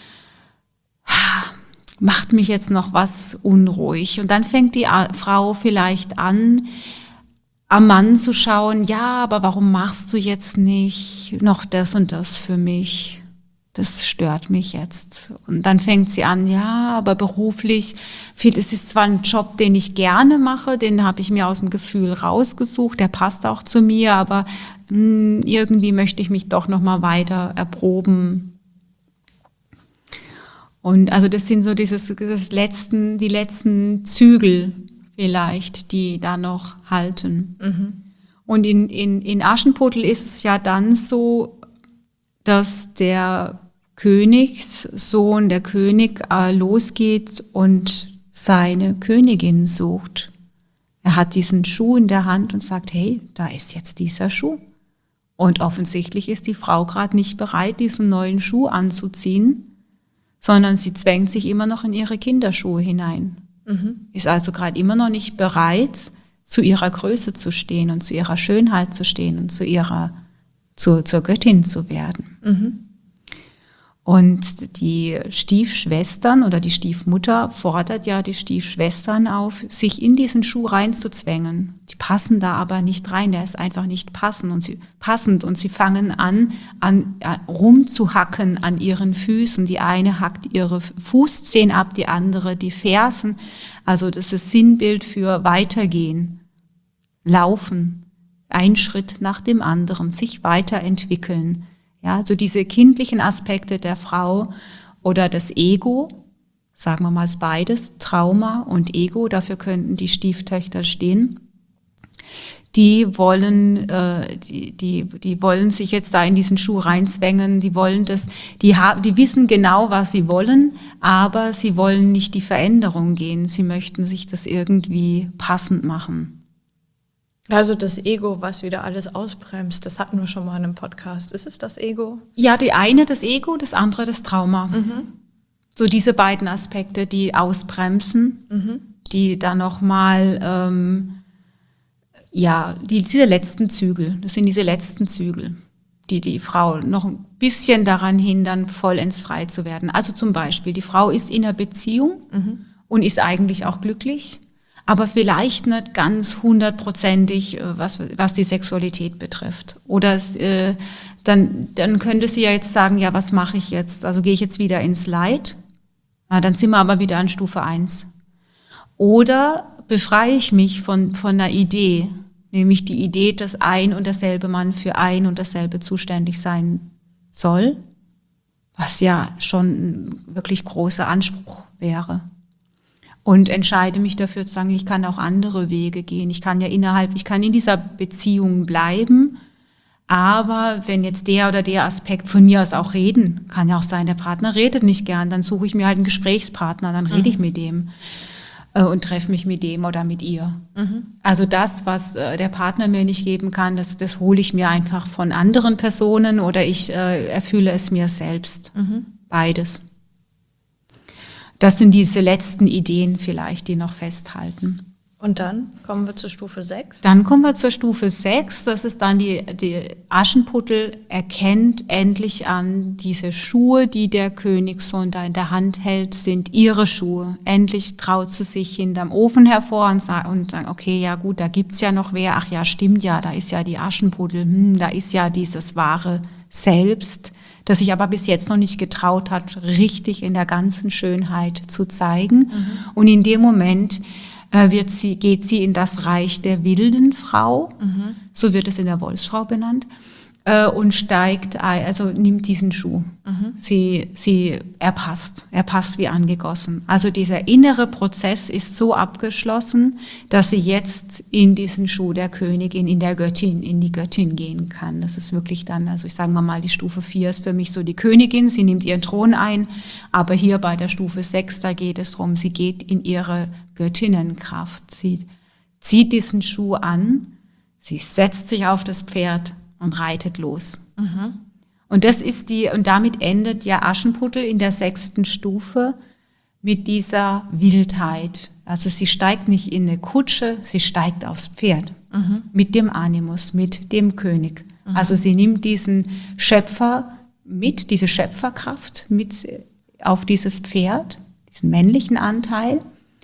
macht mich jetzt noch was unruhig und dann fängt die Frau vielleicht an, am Mann zu schauen, ja, aber warum machst du jetzt nicht noch das und das für mich? Das stört mich jetzt. Und dann fängt sie an, ja, aber beruflich, es ist zwar ein Job, den ich gerne mache, den habe ich mir aus dem Gefühl rausgesucht, der passt auch zu mir, aber mh, irgendwie möchte ich mich doch noch mal weiter erproben. Und also das sind so dieses, das letzten, die letzten Zügel vielleicht, die da noch halten. Mhm. Und in, in, in Aschenputtel ist es ja dann so, dass der Königssohn, der König, äh, losgeht und seine Königin sucht. Er hat diesen Schuh in der Hand und sagt, hey, da ist jetzt dieser Schuh. Und offensichtlich ist die Frau gerade nicht bereit, diesen neuen Schuh anzuziehen, sondern sie zwängt sich immer noch in ihre Kinderschuhe hinein. Mhm. Ist also gerade immer noch nicht bereit, zu ihrer Größe zu stehen und zu ihrer Schönheit zu stehen und zu ihrer, zu, zur Göttin zu werden. Mhm. Und die Stiefschwestern oder die Stiefmutter fordert ja die Stiefschwestern auf, sich in diesen Schuh reinzuzwängen. Die passen da aber nicht rein, der ist einfach nicht passend und sie, passend. Und sie fangen an, an rumzuhacken an ihren Füßen. Die eine hackt ihre Fußzehen ab, die andere die Fersen. Also das ist Sinnbild für Weitergehen, Laufen, ein Schritt nach dem anderen, sich weiterentwickeln. Ja, so diese kindlichen Aspekte der Frau oder das Ego, sagen wir mal beides, Trauma und Ego, dafür könnten die Stieftöchter stehen. Die wollen, äh, die, die, die wollen sich jetzt da in diesen Schuh reinzwängen. Die wollen das, die haben, die wissen genau, was sie wollen, aber sie wollen nicht die Veränderung gehen. Sie möchten sich das irgendwie passend machen. Also das Ego, was wieder alles ausbremst, das hatten wir schon mal in einem Podcast. Ist es das Ego? Ja, die eine das Ego, das andere das Trauma. Mhm. So diese beiden Aspekte, die ausbremsen, Mhm. die dann nochmal, ähm, ja, die, diese letzten Zügel, das sind diese letzten Zügel, die die Frau noch ein bisschen daran hindern, vollends frei zu werden. Also zum Beispiel, die Frau ist in einer Beziehung Mhm. und ist eigentlich auch glücklich, aber vielleicht nicht ganz hundertprozentig, was, was die Sexualität betrifft. Oder äh, dann, dann könnte sie ja jetzt sagen, ja, was mache ich jetzt? Also gehe ich jetzt wieder ins Leid? Na, dann sind wir aber wieder an Stufe eins. Oder befreie ich mich von, von einer Idee, nämlich die Idee, dass ein und derselbe Mann für ein und dasselbe zuständig sein soll, was ja schon ein wirklich großer Anspruch wäre. Und entscheide mich dafür zu sagen, ich kann auch andere Wege gehen. Ich kann ja innerhalb, ich kann in dieser Beziehung bleiben, aber wenn jetzt der oder der Aspekt von mir aus auch reden, kann ja auch sein, der Partner redet nicht gern, dann suche ich mir halt einen Gesprächspartner, dann rede ich mit dem äh, und treffe mich mit dem oder mit ihr. Mhm. Also das, was äh, der Partner mir nicht geben kann, das, das hole ich mir einfach von anderen Personen oder ich äh, erfülle es mir selbst. Mhm. Beides. Das sind diese letzten Ideen vielleicht, die noch festhalten. Und dann kommen wir zur Stufe sechs. Dann kommen wir zur Stufe sechs. Das ist dann die, die Aschenputtel erkennt endlich an, diese Schuhe, die der Königssohn da in der Hand hält, sind ihre Schuhe. Endlich traut sie sich hinterm Ofen hervor und sagt, und sagt, okay, ja gut, da gibt's ja noch wer. Ach ja, stimmt ja, da ist ja die Aschenputtel. Hm, da ist ja dieses wahre Selbst, das sich aber bis jetzt noch nicht getraut hat, richtig in der ganzen Schönheit zu zeigen. Mhm. Und in dem Moment äh, wird sie, geht sie in das Reich der wilden Frau, mhm. so wird es in der Wolfsfrau benannt, äh, und steigt, also nimmt diesen Schuh. Mhm. Sie, sie, er passt, er passt wie angegossen. Also dieser innere Prozess ist so abgeschlossen, dass sie jetzt in diesen Schuh der Königin, in der Göttin, in die Göttin gehen kann. Das ist wirklich dann, also ich sage mal, die Stufe vier ist für mich so die Königin, sie nimmt ihren Thron ein, aber hier bei der Stufe sechs, da geht es darum, sie geht in ihre Göttinnenkraft. Sie zieht diesen Schuh an, sie setzt sich auf das Pferd und reitet los. Mhm. Und das ist die, und damit endet ja Aschenputtel in der sechsten Stufe mit dieser Wildheit. Also sie steigt nicht in eine Kutsche, sie steigt aufs Pferd. Mhm. Mit dem Animus, mit dem König. Mhm. Also sie nimmt diesen Schöpfer mit, diese Schöpferkraft mit auf dieses Pferd, diesen männlichen Anteil,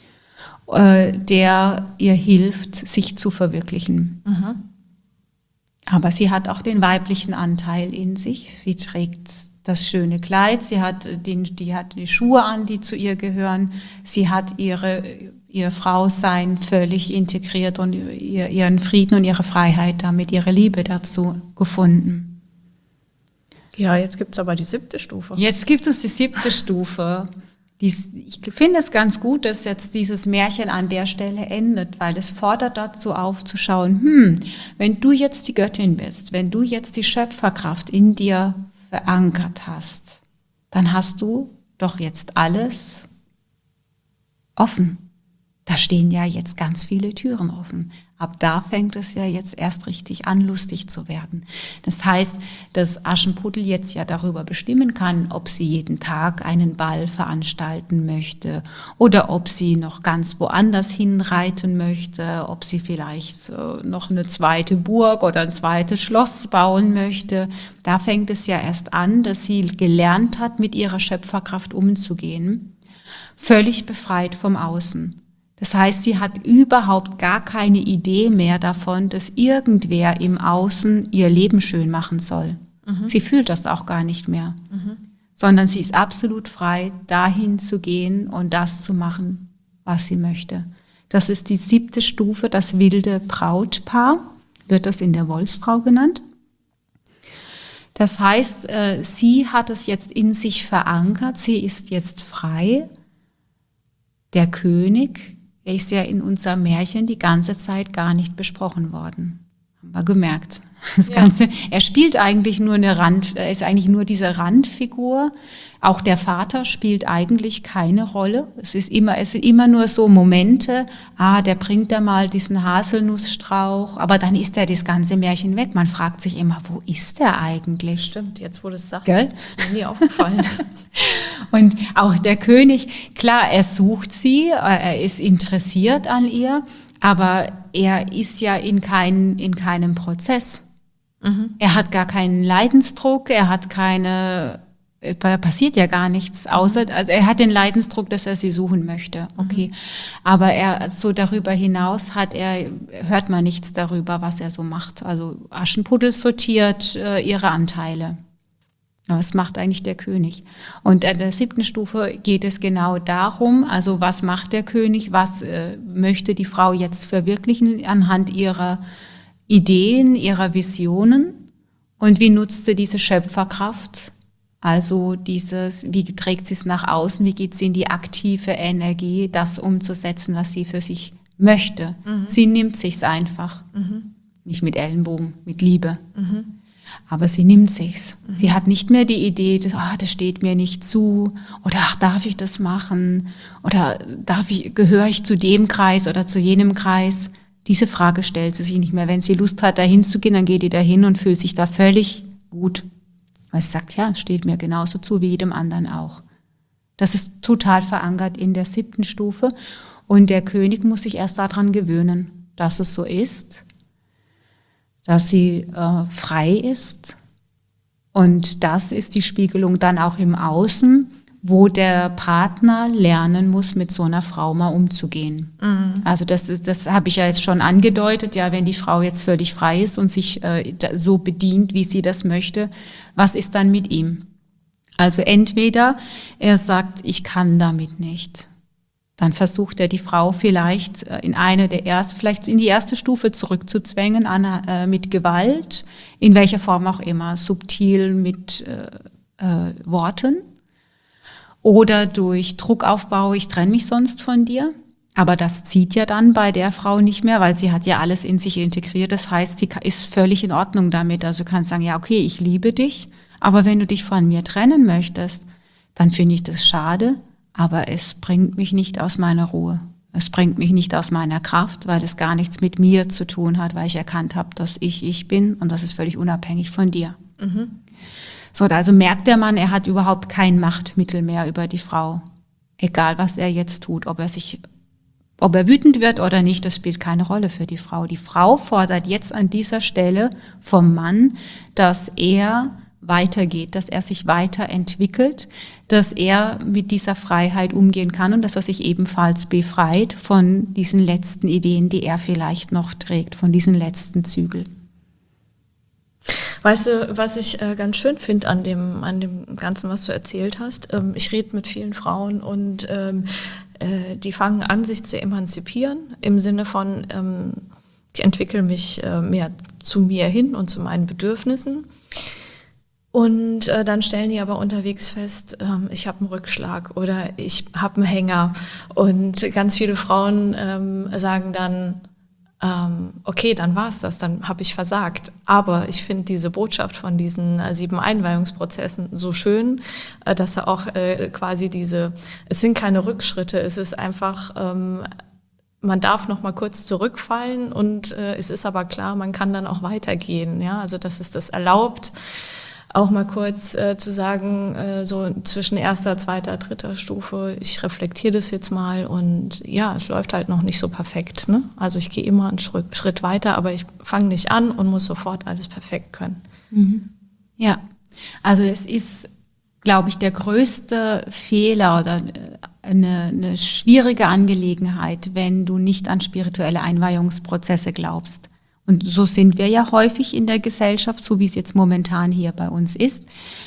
äh, der ihr hilft, sich zu verwirklichen. Mhm. Aber sie hat auch den weiblichen Anteil in sich. Sie trägt das schöne Kleid, sie hat, den, die, hat die Schuhe an, die zu ihr gehören. Sie hat ihre, ihr Frausein völlig integriert und ihr, ihren Frieden und ihre Freiheit damit, ihre Liebe dazu gefunden. Ja, jetzt gibt es aber die siebte Stufe. Jetzt gibt es die siebte Stufe. Dies, ich finde es ganz gut, dass jetzt dieses Märchen an der Stelle endet, weil es fordert dazu aufzuschauen, hm, wenn du jetzt die Göttin bist, wenn du jetzt die Schöpferkraft in dir verankert hast, dann hast du doch jetzt alles offen. da stehen ja jetzt ganz viele Türen offen. Ab da fängt es ja jetzt erst richtig an, lustig zu werden. Das heißt, dass Aschenputtel jetzt ja darüber bestimmen kann, ob sie jeden Tag einen Ball veranstalten möchte oder ob sie noch ganz woanders hinreiten möchte, ob sie vielleicht äh, noch eine zweite Burg oder ein zweites Schloss bauen möchte. Da fängt es ja erst an, dass sie gelernt hat, mit ihrer Schöpferkraft umzugehen, völlig befreit vom Außen. Das heißt, sie hat überhaupt gar keine Idee mehr davon, dass irgendwer im Außen ihr Leben schön machen soll. Mhm. Sie fühlt das auch gar nicht mehr, mhm. sondern sie ist absolut frei, dahin zu gehen und das zu machen, was sie möchte. Das ist die siebte Stufe, das wilde Brautpaar, wird das in der Wolfsfrau genannt. Das heißt, sie hat es jetzt in sich verankert, sie ist jetzt frei. Der König, er ist ja in unserem Märchen die ganze Zeit gar nicht besprochen worden. Haben wir gemerkt. Das ja. Ganze, er spielt eigentlich nur eine Rand, er ist eigentlich nur diese Randfigur. Auch der Vater spielt eigentlich keine Rolle. Es ist immer, es sind immer nur so Momente, ah, der bringt da mal diesen Haselnussstrauch, aber dann ist er das ganze Märchen weg. Man fragt sich immer, wo ist der eigentlich? Stimmt, jetzt wo du es sagst, Gell? ist mir nie aufgefallen. Und auch der König, klar, er sucht sie, er ist interessiert an ihr, aber er ist ja in, kein, in keinem Prozess. Mhm. Er hat gar keinen Leidensdruck, er hat keine, da passiert ja gar nichts, außer, also er hat den Leidensdruck, dass er sie suchen möchte, okay. Mhm. Aber er, so darüber hinaus hat er, hört man nichts darüber, was er so macht. Also Aschenputtel sortiert äh, ihre Anteile. Das macht eigentlich der König. Und an der siebten Stufe geht es genau darum, also was macht der König, was äh, möchte die Frau jetzt verwirklichen anhand ihrer Ideen, ihrer Visionen und wie nutzt sie diese Schöpferkraft? Also dieses, wie trägt sie es nach außen, wie geht sie in die aktive Energie, das umzusetzen, was sie für sich möchte. Mhm. Sie nimmt sich's einfach. Mhm. Nicht mit Ellenbogen, mit Liebe. Mhm. Aber sie nimmt sich's. Mhm. Sie hat nicht mehr die Idee, dass, ah, das steht mir nicht zu, oder ach, darf ich das machen? Oder darf ich, gehöre ich zu dem Kreis oder zu jenem Kreis? Diese Frage stellt sie sich nicht mehr. Wenn sie Lust hat, da hinzugehen, dann geht die da hin und fühlt sich da völlig gut. Weil sie sagt, ja, es steht mir genauso zu wie jedem anderen auch. Das ist total verankert in der siebten Stufe. Und der König muss sich erst daran gewöhnen, dass es so ist, dass sie äh, frei ist. Und das ist die Spiegelung dann auch im Außen, wo der Partner lernen muss, mit so einer Frau mal umzugehen. Mhm. Also das, das habe ich ja jetzt schon angedeutet, ja, wenn die Frau jetzt völlig frei ist und sich äh, so bedient, wie sie das möchte, was ist dann mit ihm? Also entweder er sagt, ich kann damit nicht. Dann versucht er die Frau vielleicht in eine der ersten, vielleicht in die erste Stufe zurückzuzwängen an, äh, mit Gewalt, in welcher Form auch immer, subtil mit äh, äh, Worten oder durch Druckaufbau, ich trenne mich sonst von dir. Aber das zieht ja dann bei der Frau nicht mehr, weil sie hat ja alles in sich integriert. Das heißt, sie ist völlig in Ordnung damit. Also du kannst sagen, ja okay, ich liebe dich, aber wenn du dich von mir trennen möchtest, dann finde ich das schade. Aber es bringt mich nicht aus meiner Ruhe. Es bringt mich nicht aus meiner Kraft, weil es gar nichts mit mir zu tun hat, weil ich erkannt habe, dass ich ich bin und das ist völlig unabhängig von dir. Mhm. So, also merkt der Mann, er hat überhaupt kein Machtmittel mehr über die Frau. Egal, was er jetzt tut, ob er sich, ob er wütend wird oder nicht, das spielt keine Rolle für die Frau. Die Frau fordert jetzt an dieser Stelle vom Mann, dass er weitergeht, dass er sich weiterentwickelt, dass er mit dieser Freiheit umgehen kann und dass er sich ebenfalls befreit von diesen letzten Ideen, die er vielleicht noch trägt, von diesen letzten Zügeln. Weißt du, was ich äh, ganz schön finde an dem, an dem Ganzen, was du erzählt hast? Ähm, ich rede mit vielen Frauen und ähm, äh, die fangen an, sich zu emanzipieren, im Sinne von, ähm, ich entwickle mich äh, mehr zu mir hin und zu meinen Bedürfnissen. Und äh, dann stellen die aber unterwegs fest, ähm, ich habe einen Rückschlag oder ich habe einen Hänger. Und ganz viele Frauen ähm, sagen dann, ähm, okay, dann war's das, dann habe ich versagt. Aber ich finde diese Botschaft von diesen äh, sieben Einweihungsprozessen so schön, äh, dass da auch äh, quasi diese, es sind keine Rückschritte, es ist einfach ähm, man darf noch mal kurz zurückfallen und äh, es ist aber klar, man kann dann auch weitergehen. Ja, also dass es das erlaubt, auch mal kurz äh, zu sagen, äh, so zwischen erster, zweiter, dritter Stufe, ich reflektiere das jetzt mal und ja, es läuft halt noch nicht so perfekt. Ne? Also ich gehe immer einen Schritt, Schritt weiter, aber ich fange nicht an und muss sofort alles perfekt können. Mhm. Ja, also es ist, glaube ich, der größte Fehler oder eine, eine schwierige Angelegenheit, wenn du nicht an spirituelle Einweihungsprozesse glaubst. Und so sind wir ja häufig in der Gesellschaft, so wie es jetzt momentan hier bei uns ist.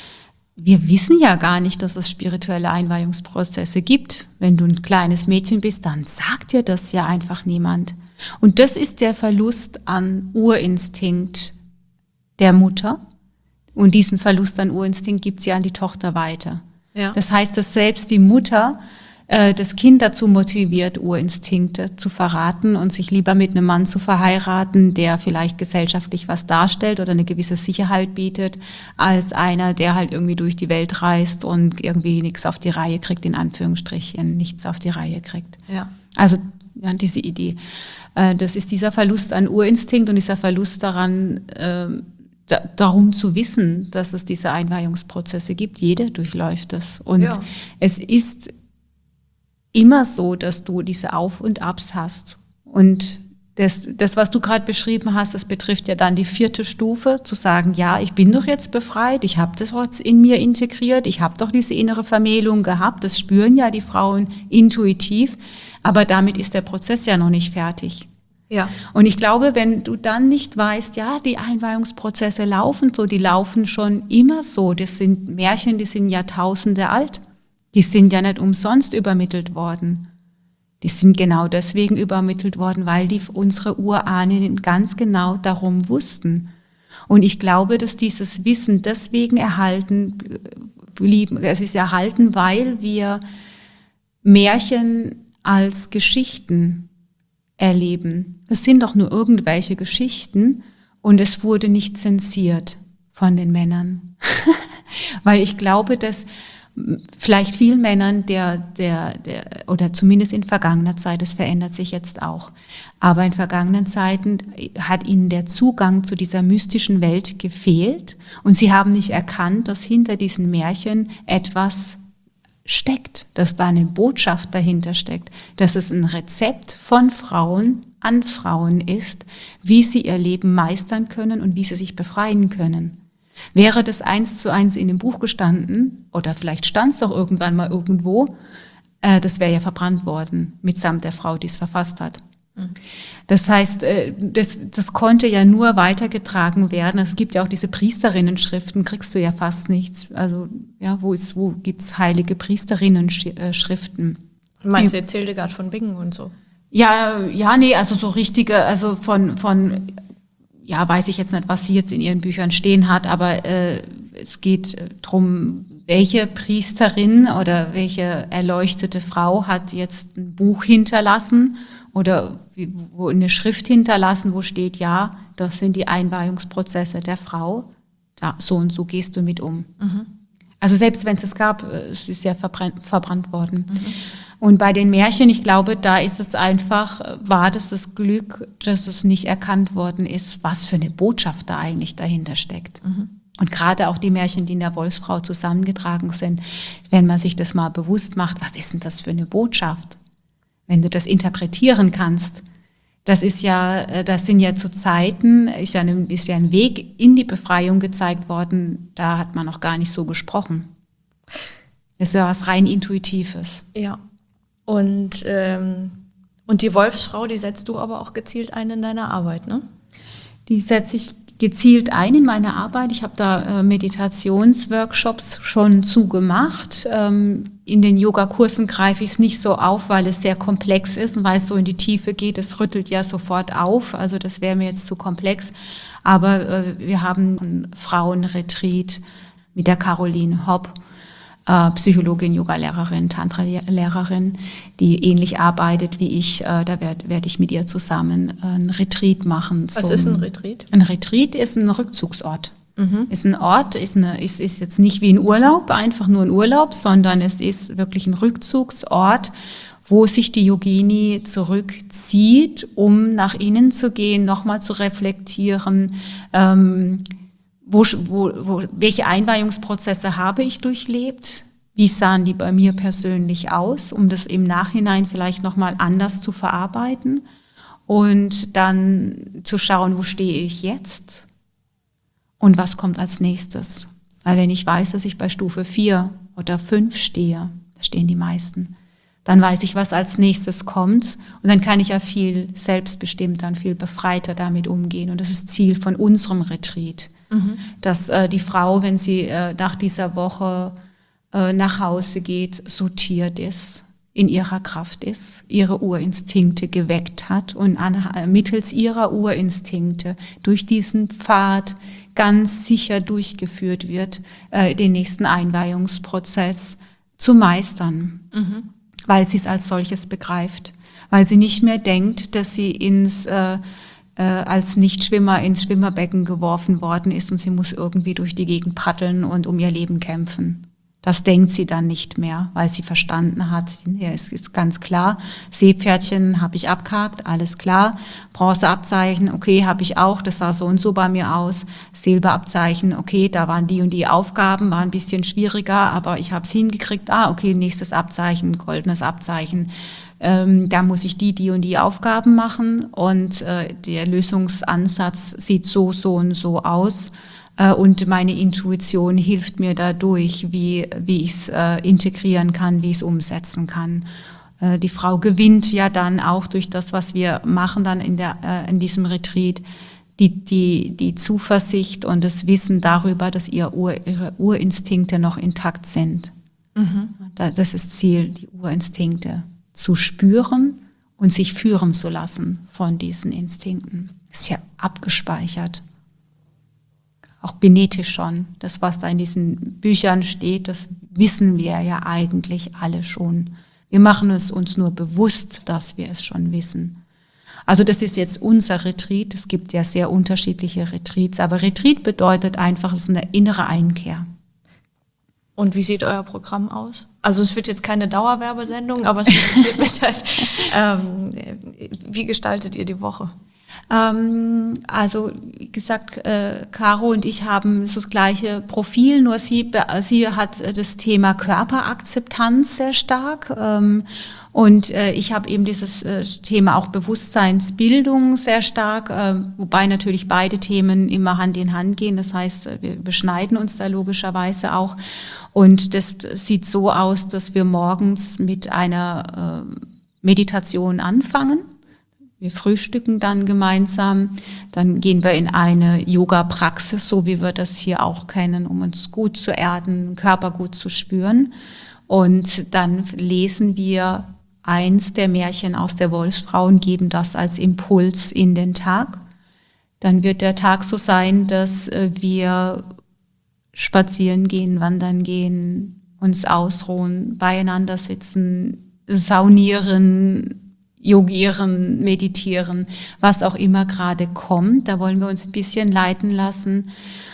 Wir wissen ja gar nicht, dass es spirituelle Einweihungsprozesse gibt. Wenn du ein kleines Mädchen bist, dann sagt dir das ja einfach niemand. Und das ist der Verlust an Urinstinkt der Mutter. Und diesen Verlust an Urinstinkt gibt sie an die Tochter weiter. Ja. Das heißt, dass selbst die Mutter äh, das Kind dazu motiviert, Urinstinkte zu verraten und sich lieber mit einem Mann zu verheiraten, der vielleicht gesellschaftlich was darstellt oder eine gewisse Sicherheit bietet, als einer, der halt irgendwie durch die Welt reist und irgendwie nichts auf die Reihe kriegt, in Anführungsstrichen, nichts auf die Reihe kriegt. Ja. Also ja, diese Idee. Äh, das ist dieser Verlust an Urinstinkt und dieser Verlust daran, äh, Da, darum zu wissen, dass es diese Einweihungsprozesse gibt. Jeder durchläuft das. Und ja. Es ist immer so, dass du diese Auf- und Abs hast. Und das, das was du gerade beschrieben hast, das betrifft ja dann die vierte Stufe, zu sagen, ja, ich bin doch jetzt befreit, ich habe das jetzt in mir integriert, ich habe doch diese innere Vermählung gehabt, das spüren ja die Frauen intuitiv, aber damit ist der Prozess ja noch nicht fertig. Ja. Und ich glaube, wenn du dann nicht weißt, ja, die Einweihungsprozesse laufen so, die laufen schon immer so. Das sind Märchen, die sind Jahrtausende alt. Die sind ja nicht umsonst übermittelt worden. Die sind genau deswegen übermittelt worden, weil die unsere Urahnen ganz genau darum wussten. Und ich glaube, dass dieses Wissen deswegen erhalten blieb. Es ist erhalten, weil wir Märchen als Geschichten erleben. Es sind doch nur irgendwelche Geschichten und es wurde nicht zensiert von den Männern. Weil ich glaube, dass vielleicht vielen Männern der, der, der, oder zumindest in vergangener Zeit, das verändert sich jetzt auch, aber in vergangenen Zeiten hat ihnen der Zugang zu dieser mystischen Welt gefehlt und sie haben nicht erkannt, dass hinter diesen Märchen etwas steckt, dass da eine Botschaft dahinter steckt, dass es ein Rezept von Frauen an Frauen ist, wie sie ihr Leben meistern können und wie sie sich befreien können. Wäre das eins zu eins in dem Buch gestanden, oder vielleicht stand es doch irgendwann mal irgendwo, äh, das wäre ja verbrannt worden, mitsamt der Frau, die es verfasst hat. Mhm. Das heißt, äh, das, das konnte ja nur weitergetragen werden. Es gibt ja auch diese Priesterinnen-Schriften, kriegst du ja fast nichts. Also ja, wo ist, wo gibt's heilige Priesterinnen-Schriften? Meinst du jetzt Hildegard von Bingen und so? Ja, ja, nee, also so richtige, also von von ja, weiß ich jetzt nicht, was sie jetzt in ihren Büchern stehen hat, aber äh, es geht drum, welche Priesterin oder welche erleuchtete Frau hat jetzt ein Buch hinterlassen oder wo eine Schrift hinterlassen, wo steht, ja, das sind die Einweihungsprozesse der Frau, da, so und so gehst du mit um. Mhm. Also selbst wenn es es gab, es ist ja verbrannt, verbrannt worden. Mhm. Und bei den Märchen, ich glaube, da ist es einfach, war das das Glück, dass es nicht erkannt worden ist, was für eine Botschaft da eigentlich dahinter steckt. Mhm. Und gerade auch die Märchen, die in der Wolfsfrau zusammengetragen sind, wenn man sich das mal bewusst macht, was ist denn das für eine Botschaft? Wenn du das interpretieren kannst, das ist ja, das sind ja zu Zeiten, ist ja, ein, ist ja ein Weg in die Befreiung gezeigt worden, da hat man noch gar nicht so gesprochen. Das ist ja was rein Intuitives. Ja. Und, ähm, und die Wolfsfrau, die setzt du aber auch gezielt ein in deiner Arbeit, ne? Die setze ich gezielt ein in meine Arbeit. Ich habe da äh, Meditationsworkshops schon zugemacht. Ähm, in den Yogakursen greife ich es nicht so auf, weil es sehr komplex ist und weil es so in die Tiefe geht. Es rüttelt ja sofort auf, also das wäre mir jetzt zu komplex. Aber äh, wir haben einen Frauenretreat mit der Caroline Hopp, Äh, Psychologin, Yoga-Lehrerin, Tantra-Lehrerin, die ähnlich arbeitet wie ich. Äh, da werde werd ich mit ihr zusammen äh, ein Retreat machen. Was ist ein Retreat? Ein Retreat ist ein Rückzugsort. Mhm. Ist ein Ort, ist, eine, ist, ist jetzt nicht wie ein Urlaub, einfach nur ein Urlaub, sondern es ist wirklich ein Rückzugsort, wo sich die Yogini zurückzieht, um nach innen zu gehen, nochmal zu reflektieren, ähm, wo, wo, wo, welche Einweihungsprozesse habe ich durchlebt, wie sahen die bei mir persönlich aus, um das im Nachhinein vielleicht nochmal anders zu verarbeiten und dann zu schauen, wo stehe ich jetzt und was kommt als nächstes. Weil wenn ich weiß, dass ich bei Stufe vier oder fünf stehe, da stehen die meisten, dann weiß ich, was als nächstes kommt und dann kann ich ja viel selbstbestimmter und viel befreiter damit umgehen. Und das ist Ziel von unserem Retreat, mhm. dass äh, die Frau, wenn sie äh, nach dieser Woche äh, nach Hause geht, sortiert ist, in ihrer Kraft ist, ihre Urinstinkte geweckt hat und an, äh, mittels ihrer Urinstinkte durch diesen Pfad ganz sicher durchgeführt wird, äh, den nächsten Einweihungsprozess zu meistern. Mhm. Weil sie es als solches begreift, weil sie nicht mehr denkt, dass sie ins äh, äh, als Nichtschwimmer ins Schwimmerbecken geworfen worden ist und sie muss irgendwie durch die Gegend paddeln und um ihr Leben kämpfen. Das denkt sie dann nicht mehr, weil sie verstanden hat, ja, es ist ganz klar, Seepferdchen habe ich abgehakt, alles klar, Bronzeabzeichen, okay, habe ich auch, das sah so und so bei mir aus, Silberabzeichen, okay, da waren die und die Aufgaben, war ein bisschen schwieriger, aber ich habe es hingekriegt, ah, okay, nächstes Abzeichen, goldenes Abzeichen, ähm, da muss ich die, die und die Aufgaben machen und äh, der Lösungsansatz sieht so, so und so aus. Und meine Intuition hilft mir dadurch, wie, wie ich es äh, integrieren kann, wie ich es umsetzen kann. Äh, die Frau gewinnt ja dann auch durch das, was wir machen dann in, der, äh, in diesem Retreat, die, die, die Zuversicht und das Wissen darüber, dass ihr Ur, ihre Urinstinkte noch intakt sind. Mhm. Das ist Ziel, die Urinstinkte zu spüren und sich führen zu lassen von diesen Instinkten. Ist ja abgespeichert. Auch genetisch schon. Das, was da in diesen Büchern steht, das wissen wir ja eigentlich alle schon. Wir machen es uns nur bewusst, dass wir es schon wissen. Also das ist jetzt unser Retreat. Es gibt ja sehr unterschiedliche Retreats, aber Retreat bedeutet einfach, es ist eine innere Einkehr. Und wie sieht euer Programm aus? Also es wird jetzt keine Dauerwerbesendung, aber es interessiert mich halt. Ähm, wie gestaltet ihr die Woche? Ähm, also wie gesagt, äh, Caro und ich haben so das gleiche Profil, nur sie, sie hat das Thema Körperakzeptanz sehr stark ähm, und äh, ich habe eben dieses äh, Thema auch Bewusstseinsbildung sehr stark, äh, wobei natürlich beide Themen immer Hand in Hand gehen, das heißt, wir beschneiden uns da logischerweise auch und das sieht so aus, dass wir morgens mit einer äh, Meditation anfangen. Wir frühstücken dann gemeinsam, dann gehen wir in eine Yoga-Praxis, so wie wir das hier auch kennen, um uns gut zu erden, Körper gut zu spüren. Und dann lesen wir eins der Märchen aus der Wolfsfrau und geben das als Impuls in den Tag. Dann wird der Tag so sein, dass wir spazieren gehen, wandern gehen, uns ausruhen, beieinander sitzen, saunieren, yogieren, meditieren, was auch immer gerade kommt. Da wollen wir uns ein bisschen leiten lassen.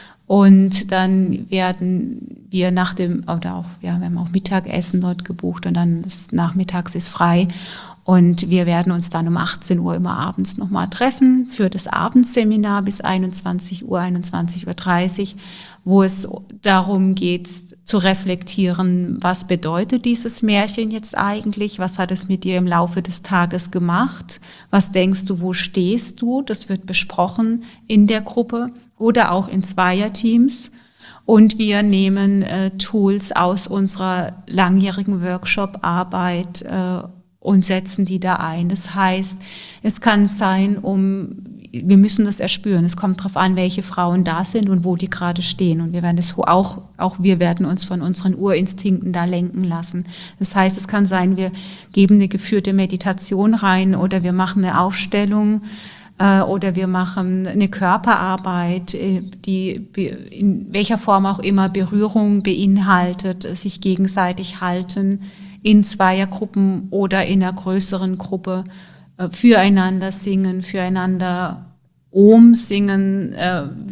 Und dann werden wir nach dem, oder auch, ja, wir haben auch Mittagessen dort gebucht und dann ist, nachmittags ist frei. Und wir werden uns dann um achtzehn Uhr immer abends nochmal treffen für das Abendseminar bis einundzwanzig Uhr, einundzwanzig Uhr dreißig, wo es darum geht, zu reflektieren, was bedeutet dieses Märchen jetzt eigentlich, was hat es mit dir im Laufe des Tages gemacht, was denkst du, wo stehst du, das wird besprochen in der Gruppe oder auch in Zweierteams. Und wir nehmen äh, Tools aus unserer langjährigen Workshop-Arbeit äh, und setzen die da ein. Das heißt, es kann sein, um wir müssen das erspüren. Es kommt darauf an, welche Frauen da sind und wo die gerade stehen. Und wir werden das auch, auch wir werden uns von unseren Urinstinkten da lenken lassen. Das heißt, es kann sein, wir geben eine geführte Meditation rein oder wir machen eine Aufstellung äh, oder wir machen eine Körperarbeit, die in welcher Form auch immer Berührung beinhaltet, sich gegenseitig halten in Zweiergruppen oder in einer größeren Gruppe. Füreinander singen, füreinander Om singen, äh,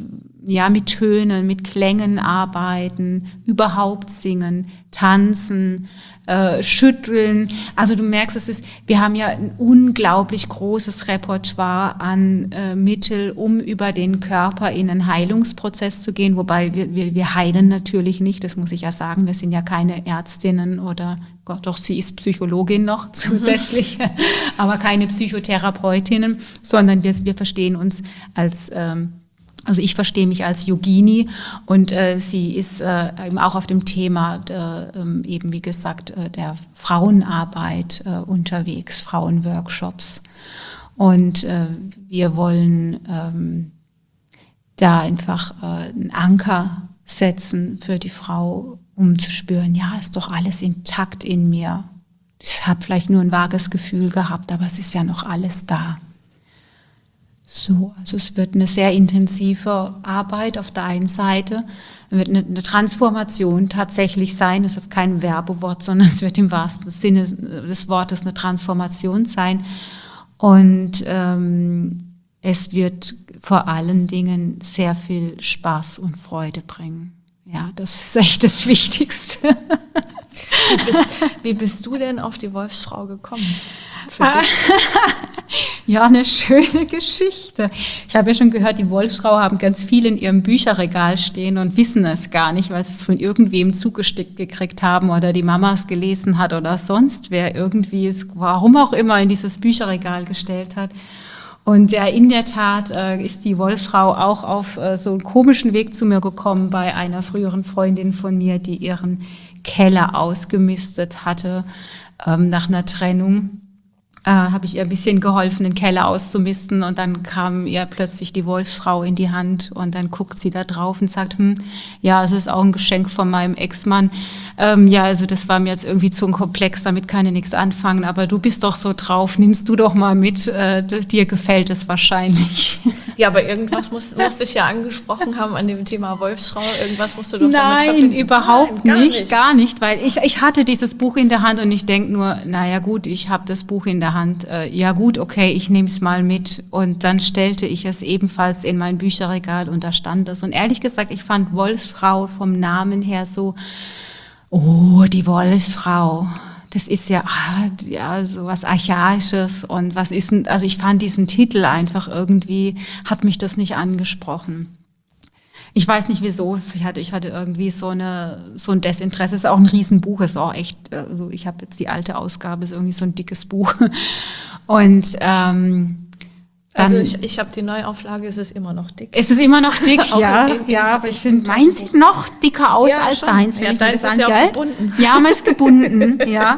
ja, mit Tönen, mit Klängen arbeiten, überhaupt singen, tanzen, äh, schütteln. Also du merkst, es ist, wir haben ja ein unglaublich großes Repertoire an äh, Mittel, um über den Körper in einen Heilungsprozess zu gehen, wobei wir, wir, wir heilen natürlich nicht, das muss ich ja sagen, wir sind ja keine Ärztinnen oder, Gott, doch sie ist Psychologin noch zusätzlich, aber keine Psychotherapeutinnen, sondern wir, wir verstehen uns als ähm, Also ich verstehe mich als Yogini und äh, sie ist äh, eben auch auf dem Thema der, ähm, eben wie gesagt äh, der Frauenarbeit äh, unterwegs, Frauenworkshops. Und äh, wir wollen ähm, da einfach äh, einen Anker setzen für die Frau, um zu spüren, ja, ist doch alles intakt in mir. Ich habe vielleicht nur ein vages Gefühl gehabt, aber es ist ja noch alles da. So, also es wird eine sehr intensive Arbeit auf der einen Seite, es wird eine, eine Transformation tatsächlich sein, das ist jetzt kein Werbewort, sondern es wird im wahrsten Sinne des Wortes eine Transformation sein und ähm, es wird vor allen Dingen sehr viel Spaß und Freude bringen. Ja, das ist echt das Wichtigste. Wie bist, wie bist du denn auf die Wolfsfrau gekommen? Für dich? Ja, eine schöne Geschichte. Ich habe ja schon gehört, die Wolfsfrau haben ganz viel in ihrem Bücherregal stehen und wissen es gar nicht, weil sie es von irgendwem zugestickt gekriegt haben oder die Mama es gelesen hat oder sonst wer irgendwie es, warum auch immer, in dieses Bücherregal gestellt hat. Und ja, in der Tat äh, ist die Wolfsfrau auch auf äh, so einen komischen Weg zu mir gekommen bei einer früheren Freundin von mir, die ihren Keller ausgemistet hatte ähm, nach einer Trennung. Äh, habe ich ihr ein bisschen geholfen, den Keller auszumisten und dann kam ihr plötzlich die Wolfsfrau in die Hand und dann guckt sie da drauf und sagt, hm, ja, es ist auch ein Geschenk von meinem Ex-Mann. Ähm, ja, also das war mir jetzt irgendwie zu komplex, damit kann ich nichts anfangen, aber du bist doch so drauf, nimmst du doch mal mit, äh, dir gefällt es wahrscheinlich. Ja, aber irgendwas muss, muss dich ja angesprochen haben an dem Thema Wolfsfrau, irgendwas musst du doch damit Nein, verbinden. überhaupt Nein, gar nicht, nicht, gar nicht, weil ich, ich hatte dieses Buch in der Hand und ich denke nur, naja gut, ich habe das Buch in der Hand, äh, ja gut, okay, ich nehme es mal mit und dann stellte ich es ebenfalls in mein Bücherregal und da stand es und ehrlich gesagt, ich fand Wolfsfrau vom Namen her so, oh, die Wolfsfrau, das ist ja, ja so was Archaisches und was ist denn, also ich fand diesen Titel einfach irgendwie, hat mich das nicht angesprochen. Ich weiß nicht wieso, ich hatte, ich hatte irgendwie so eine, so ein Desinteresse, es ist auch ein Riesenbuch, ist auch echt, also ich habe jetzt die alte Ausgabe, ist irgendwie so ein dickes Buch und ähm, dann, also ich, ich habe die Neuauflage, es ist immer noch dick. Es ist immer noch dick, ja, in, in, ja, aber ich finde, meins sieht noch dicker aus ja, als schon. deins. Ja, deins ist ja auch gebunden. Ja, meins gebunden, ja.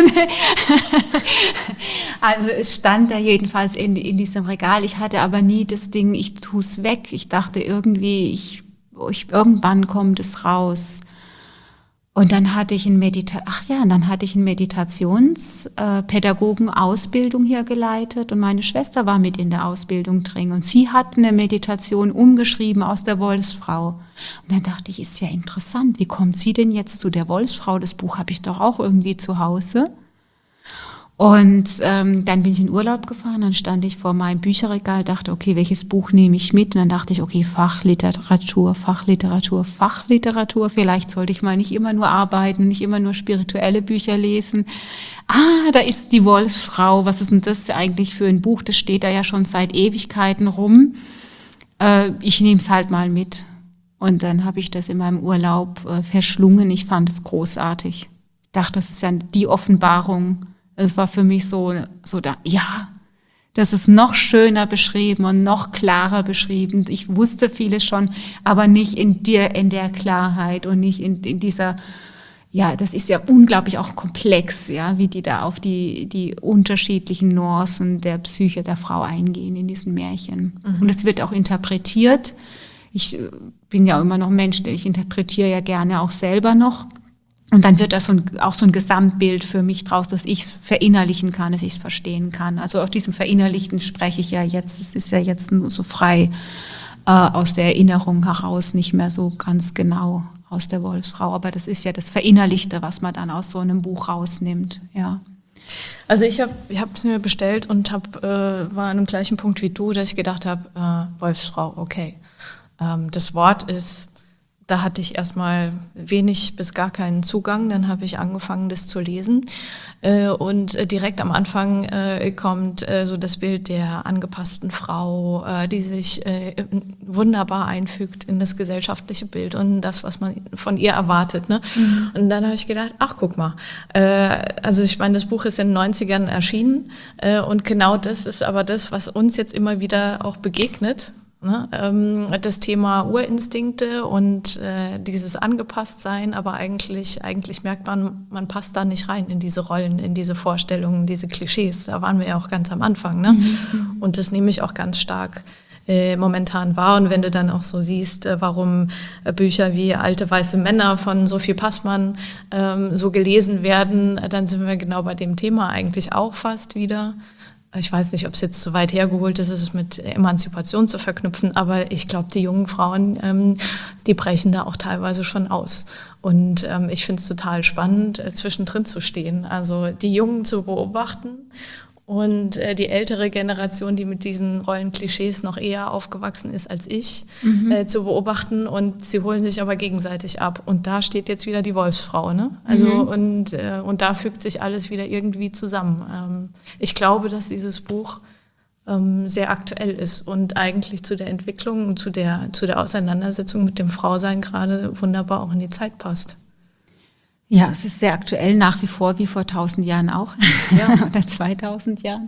Also es stand da jedenfalls in, in diesem Regal. Ich hatte aber nie das Ding, ich tue es weg. Ich dachte irgendwie, ich, ich irgendwann kommt es raus. Und dann hatte ich ein Medita- ach ja, dann hatte ich eine Meditationspädagogen-Ausbildung hier geleitet und meine Schwester war mit in der Ausbildung drin und sie hat eine Meditation umgeschrieben aus der Wolfsfrau. Und dann dachte ich, ist ja interessant, wie kommt sie denn jetzt zu der Wolfsfrau? Das Buch habe ich doch auch irgendwie zu Hause. Und ähm, dann bin ich in Urlaub gefahren, dann stand ich vor meinem Bücherregal, dachte, okay, welches Buch nehme ich mit? Und dann dachte ich, okay, Fachliteratur, Fachliteratur, Fachliteratur. Vielleicht sollte ich mal nicht immer nur arbeiten, nicht immer nur spirituelle Bücher lesen. Ah, da ist die Wolfsfrau. Was ist denn das eigentlich für ein Buch? Das steht da ja schon seit Ewigkeiten rum. Äh, ich nehme es halt mal mit. Und dann habe ich das in meinem Urlaub äh, verschlungen. Ich fand es großartig. Ich dachte, das ist ja die Offenbarung. Es war für mich so, so da, ja, das ist noch schöner beschrieben und noch klarer beschrieben. Ich wusste vieles schon, aber nicht in der, in der Klarheit und nicht in, in dieser, ja, das ist ja unglaublich auch komplex, ja, wie die da auf die, die unterschiedlichen Nuancen der Psyche der Frau eingehen in diesen Märchen. Mhm. Und es wird auch interpretiert. Ich bin ja immer noch Mensch, ich interpretiere ja gerne auch selber noch. Und dann wird das so ein, auch so ein Gesamtbild für mich draus, dass ich es verinnerlichen kann, dass ich es verstehen kann. Also auf diesem Verinnerlichten spreche ich ja jetzt, es ist ja jetzt nur so frei äh, aus der Erinnerung heraus, nicht mehr so ganz genau aus der Wolfsfrau. Aber das ist ja das Verinnerlichte, was man dann aus so einem Buch rausnimmt, ja. Also ich habe es mir bestellt und hab, äh, war an dem gleichen Punkt wie du, dass ich gedacht habe, äh, Wolfsfrau, okay. Äh, Ähm, das Wort ist, da hatte ich erstmal wenig bis gar keinen Zugang. Dann habe ich angefangen, das zu lesen. Äh, und äh, direkt am Anfang äh, kommt äh, so das Bild der angepassten Frau, äh, die sich äh, wunderbar einfügt in das gesellschaftliche Bild und das, was man von ihr erwartet. Ne? Mhm. Und dann habe ich gedacht, ach, guck mal. Äh, also ich meine, das Buch ist in den neunzigern erschienen. Äh, und genau das ist aber das, was uns jetzt immer wieder auch begegnet. Ne, ähm, das Thema Urinstinkte und äh, dieses Angepasstsein, aber eigentlich, eigentlich merkt man, man passt da nicht rein in diese Rollen, in diese Vorstellungen, diese Klischees. Da waren wir ja auch ganz am Anfang. Ne? Mhm. Und das nehme ich auch ganz stark äh, momentan wahr. Und wenn du dann auch so siehst, äh, warum äh, Bücher wie Alte weiße Männer von Sophie Passmann ähm, so gelesen werden, äh, dann sind wir genau bei dem Thema eigentlich auch fast wieder. Ich weiß nicht, ob es jetzt zu weit hergeholt ist, es mit Emanzipation zu verknüpfen, aber ich glaube, die jungen Frauen, ähm, die brechen da auch teilweise schon aus. Und ähm, ich finde es total spannend, äh, zwischendrin zu stehen, also die Jungen zu beobachten und äh, die ältere Generation, die mit diesen Rollenklischees noch eher aufgewachsen ist als ich, mhm. äh, zu beobachten, und sie holen sich aber gegenseitig ab. Und da steht jetzt wieder die Wolfsfrau, ne? Also mhm. und äh, und da fügt sich alles wieder irgendwie zusammen. Ähm, ich glaube, dass dieses Buch ähm, sehr aktuell ist und eigentlich zu der Entwicklung und zu der zu der Auseinandersetzung mit dem Frausein gerade wunderbar auch in die Zeit passt. Ja, es ist sehr aktuell, nach wie vor, wie vor tausend Jahren auch, ja. oder zweitausend Jahren.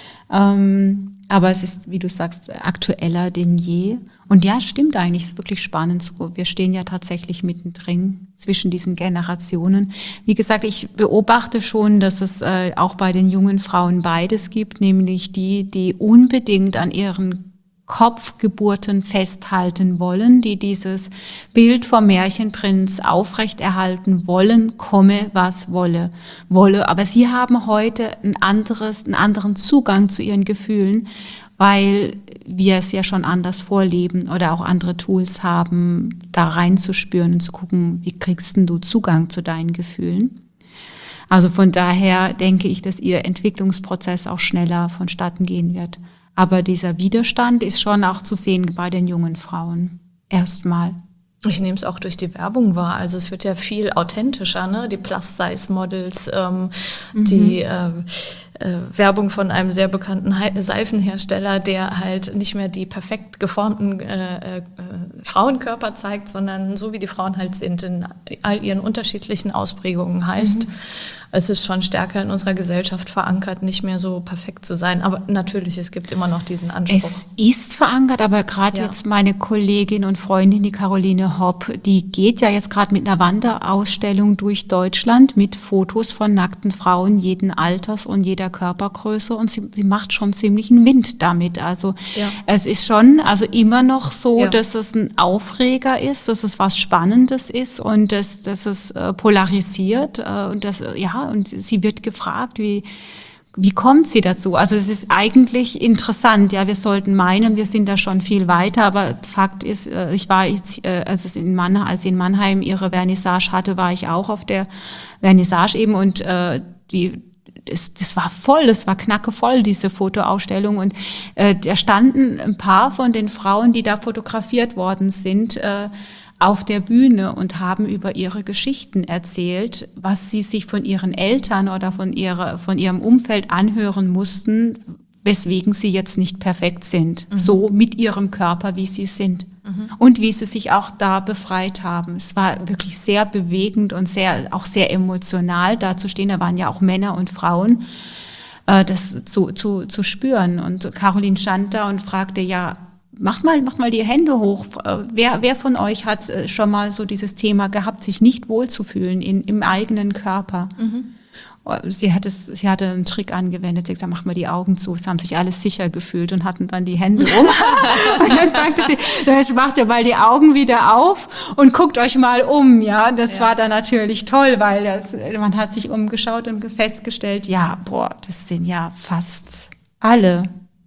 Ähm, aber es ist, wie du sagst, aktueller denn je. Und ja, stimmt eigentlich, es ist wirklich spannend. So, wir stehen ja tatsächlich mittendrin zwischen diesen Generationen. Wie gesagt, ich beobachte schon, dass es äh, auch bei den jungen Frauen beides gibt, nämlich die, die unbedingt an ihren Kopfgeburten festhalten wollen, die dieses Bild vom Märchenprinz aufrechterhalten wollen, komme was wolle, wolle. Aber sie haben heute ein anderes, einen anderen Zugang zu ihren Gefühlen, weil wir es ja schon anders vorleben oder auch andere Tools haben, da reinzuspüren und zu gucken, wie kriegst denn du Zugang zu deinen Gefühlen? Also von daher denke ich, dass ihr Entwicklungsprozess auch schneller vonstatten gehen wird. Aber dieser Widerstand ist schon auch zu sehen bei den jungen Frauen. Erstmal. Ich nehme es auch durch die Werbung wahr. Also es wird ja viel authentischer, ne? Die Plus-Size-Models, ähm, mhm. die äh, äh, Werbung von einem sehr bekannten He- Seifenhersteller, der halt nicht mehr die perfekt geformten äh, äh, Frauenkörper zeigt, sondern so wie die Frauen halt sind, in all ihren unterschiedlichen Ausprägungen heißt. Mhm. Es ist schon stärker in unserer Gesellschaft verankert, nicht mehr so perfekt zu sein. Aber natürlich, es gibt immer noch diesen Anspruch. Es ist verankert, aber gerade ja. jetzt meine Kollegin und Freundin, die Caroline Hopp, die geht ja jetzt gerade mit einer Wanderausstellung durch Deutschland mit Fotos von nackten Frauen jeden Alters und jeder Körpergröße, und sie, sie macht schon ziemlich einen Wind damit. Also ja. es ist schon also immer noch so, ja. dass es ein Aufreger ist, dass es was Spannendes ist und dass, dass es äh, polarisiert äh, und das ja und sie wird gefragt, wie wie kommt sie dazu? Also es ist eigentlich interessant. Ja, wir sollten meinen, wir sind da schon viel weiter, aber Fakt ist, ich war jetzt, als es in Mannheim, als sie in Mannheim ihre Vernissage hatte, war ich auch auf der Vernissage eben, und äh, die Das, das war voll, das war knackevoll, diese Fotoausstellung, und äh, da standen ein paar von den Frauen, die da fotografiert worden sind, äh, auf der Bühne und haben über ihre Geschichten erzählt, was sie sich von ihren Eltern oder von ihrer, von ihrem Umfeld anhören mussten, weswegen sie jetzt nicht perfekt sind, mhm. so mit ihrem Körper, wie sie sind. Mhm. Und wie sie sich auch da befreit haben. Es war wirklich sehr bewegend und sehr, auch sehr emotional da zu stehen. Da waren ja auch Männer und Frauen, äh, das zu, zu, zu spüren. Und Caroline stand da und fragte, ja, macht mal, macht mal die Hände hoch. Wer, wer von euch hat schon mal so dieses Thema gehabt, sich nicht wohlzufühlen in, im eigenen Körper? Mhm. Sie hat es, sie hatte einen Trick angewendet. Sie hat gesagt, mach mal die Augen zu. Es haben sich alle sicher gefühlt und hatten dann die Hände um. Und dann sagte sie, jetzt macht ihr mal die Augen wieder auf und guckt euch mal um. Ja, das ja. war dann natürlich toll, weil das, man hat sich umgeschaut und festgestellt, ja, boah, das sind ja fast alle,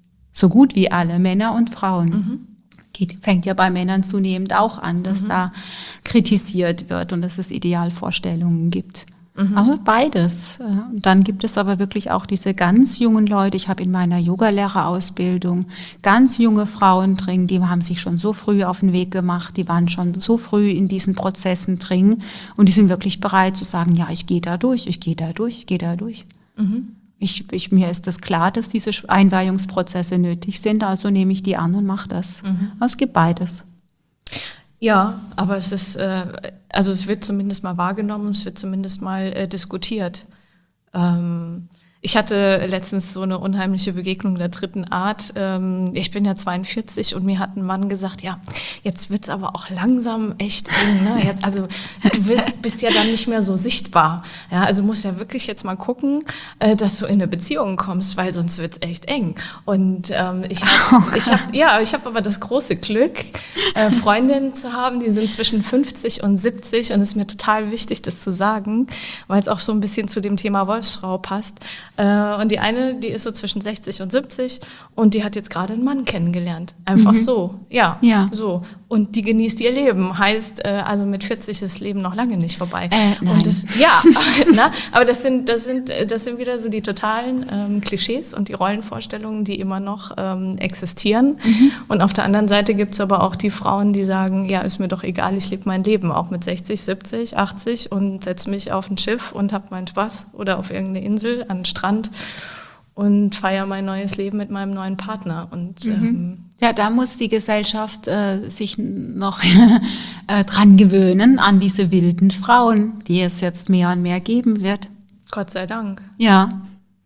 so gut wie alle, Männer und Frauen. Mhm. Geht, fängt ja bei Männern zunehmend auch an, dass mhm. da kritisiert wird und dass es Idealvorstellungen gibt. Also beides. Und dann gibt es aber wirklich auch diese ganz jungen Leute. Ich habe in meiner Yogalehrerausbildung ganz junge Frauen drin, die haben sich schon so früh auf den Weg gemacht, die waren schon so früh in diesen Prozessen drin und die sind wirklich bereit zu sagen, ja, ich gehe da durch, ich gehe da durch, ich gehe da durch. Mhm. Ich, ich, mir ist das klar, dass diese Einweihungsprozesse nötig sind, also nehme ich die an und mache das. Mhm. Aber es gibt beides. Ja, aber es ist, äh, also es wird zumindest mal wahrgenommen, es wird zumindest mal äh, diskutiert. Ähm, ich hatte letztens so eine unheimliche Begegnung der dritten Art. Ähm, ich bin ja zweiundvierzig und mir hat ein Mann gesagt, ja, jetzt wird's aber auch langsam echt eng. Ne? Jetzt, also du bist, bist ja dann nicht mehr so sichtbar. Ja, also musst ja wirklich jetzt mal gucken, äh, dass du in eine Beziehung kommst, weil sonst wird's echt eng. Und ähm, ich habe, oh ich hab, ja, ich habe aber das große Glück, äh, Freundinnen zu haben, die sind zwischen fünfzig und siebzig und es ist mir total wichtig, das zu sagen, weil es auch so ein bisschen zu dem Thema Wolfsfrau passt. Und die eine, die ist so zwischen sechzig und siebzig und die hat jetzt gerade einen Mann kennengelernt. Einfach mhm. so, ja, ja, so. Und die genießt ihr Leben. Heißt, also mit vierzig ist das Leben noch lange nicht vorbei. Äh, nein. Und das, ja, na, aber das sind, das sind, das sind wieder so die totalen ähm, Klischees und die Rollenvorstellungen, die immer noch ähm, existieren. Mhm. Und auf der anderen Seite gibt's aber auch die Frauen, die sagen, ja, ist mir doch egal, ich lebe mein Leben auch mit sechzig, siebzig, achtzig und setze mich auf ein Schiff und habe meinen Spaß oder auf irgendeine Insel an den Strand und feiere mein neues Leben mit meinem neuen Partner. Und mhm. ähm, ja, da muss die Gesellschaft äh, sich noch äh, dran gewöhnen, an diese wilden Frauen, die es jetzt mehr und mehr geben wird. Gott sei Dank. Ja.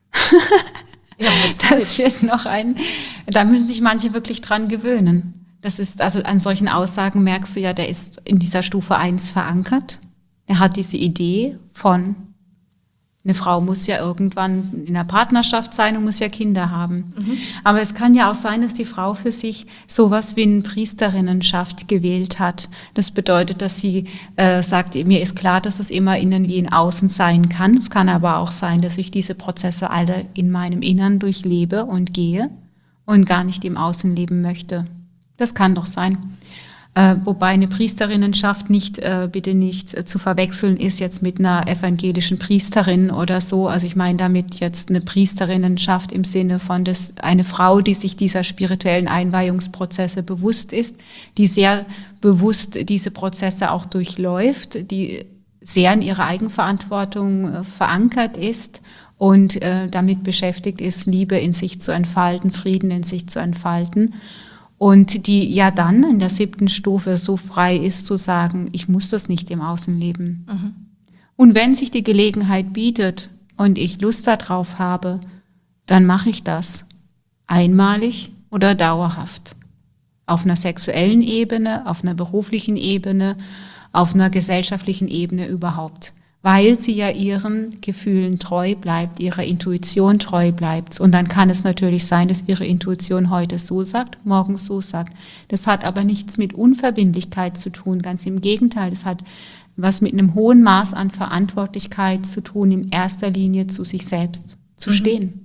ja das wird noch ein, da müssen sich manche wirklich dran gewöhnen. Das ist, also an solchen Aussagen merkst du ja, der ist in dieser Stufe eins verankert. Er hat diese Idee von, eine Frau muss ja irgendwann in einer Partnerschaft sein und muss ja Kinder haben. Mhm. Aber es kann ja auch sein, dass die Frau für sich sowas wie eine Priesterinnenschaft gewählt hat. Das bedeutet, dass sie äh, sagt, mir ist klar, dass es immer innen wie in außen sein kann. Es kann aber auch sein, dass ich diese Prozesse alle in meinem Innern durchlebe und gehe und gar nicht im Außen leben möchte. Das kann doch sein. Äh, wobei eine Priesterinnenschaft nicht, äh, bitte nicht äh, zu verwechseln ist jetzt mit einer evangelischen Priesterin oder so. Also ich meine damit jetzt eine Priesterinnenschaft im Sinne von das, eine Frau, die sich dieser spirituellen Einweihungsprozesse bewusst ist, die sehr bewusst diese Prozesse auch durchläuft, die sehr in ihrer Eigenverantwortung äh, verankert ist und äh, damit beschäftigt ist, Liebe in sich zu entfalten, Frieden in sich zu entfalten. Und die ja dann in der siebten Stufe so frei ist zu sagen, ich muss das nicht im Außen leben. Mhm. Und wenn sich die Gelegenheit bietet und ich Lust darauf habe, dann mache ich das. Einmalig oder dauerhaft. Auf einer sexuellen Ebene, auf einer beruflichen Ebene, auf einer gesellschaftlichen Ebene überhaupt. Weil sie ja ihren Gefühlen treu bleibt, ihrer Intuition treu bleibt. Und dann kann es natürlich sein, dass ihre Intuition heute so sagt, morgen so sagt. Das hat aber nichts mit Unverbindlichkeit zu tun, ganz im Gegenteil. Das hat was mit einem hohen Maß an Verantwortlichkeit zu tun, in erster Linie zu sich selbst zu mhm. stehen.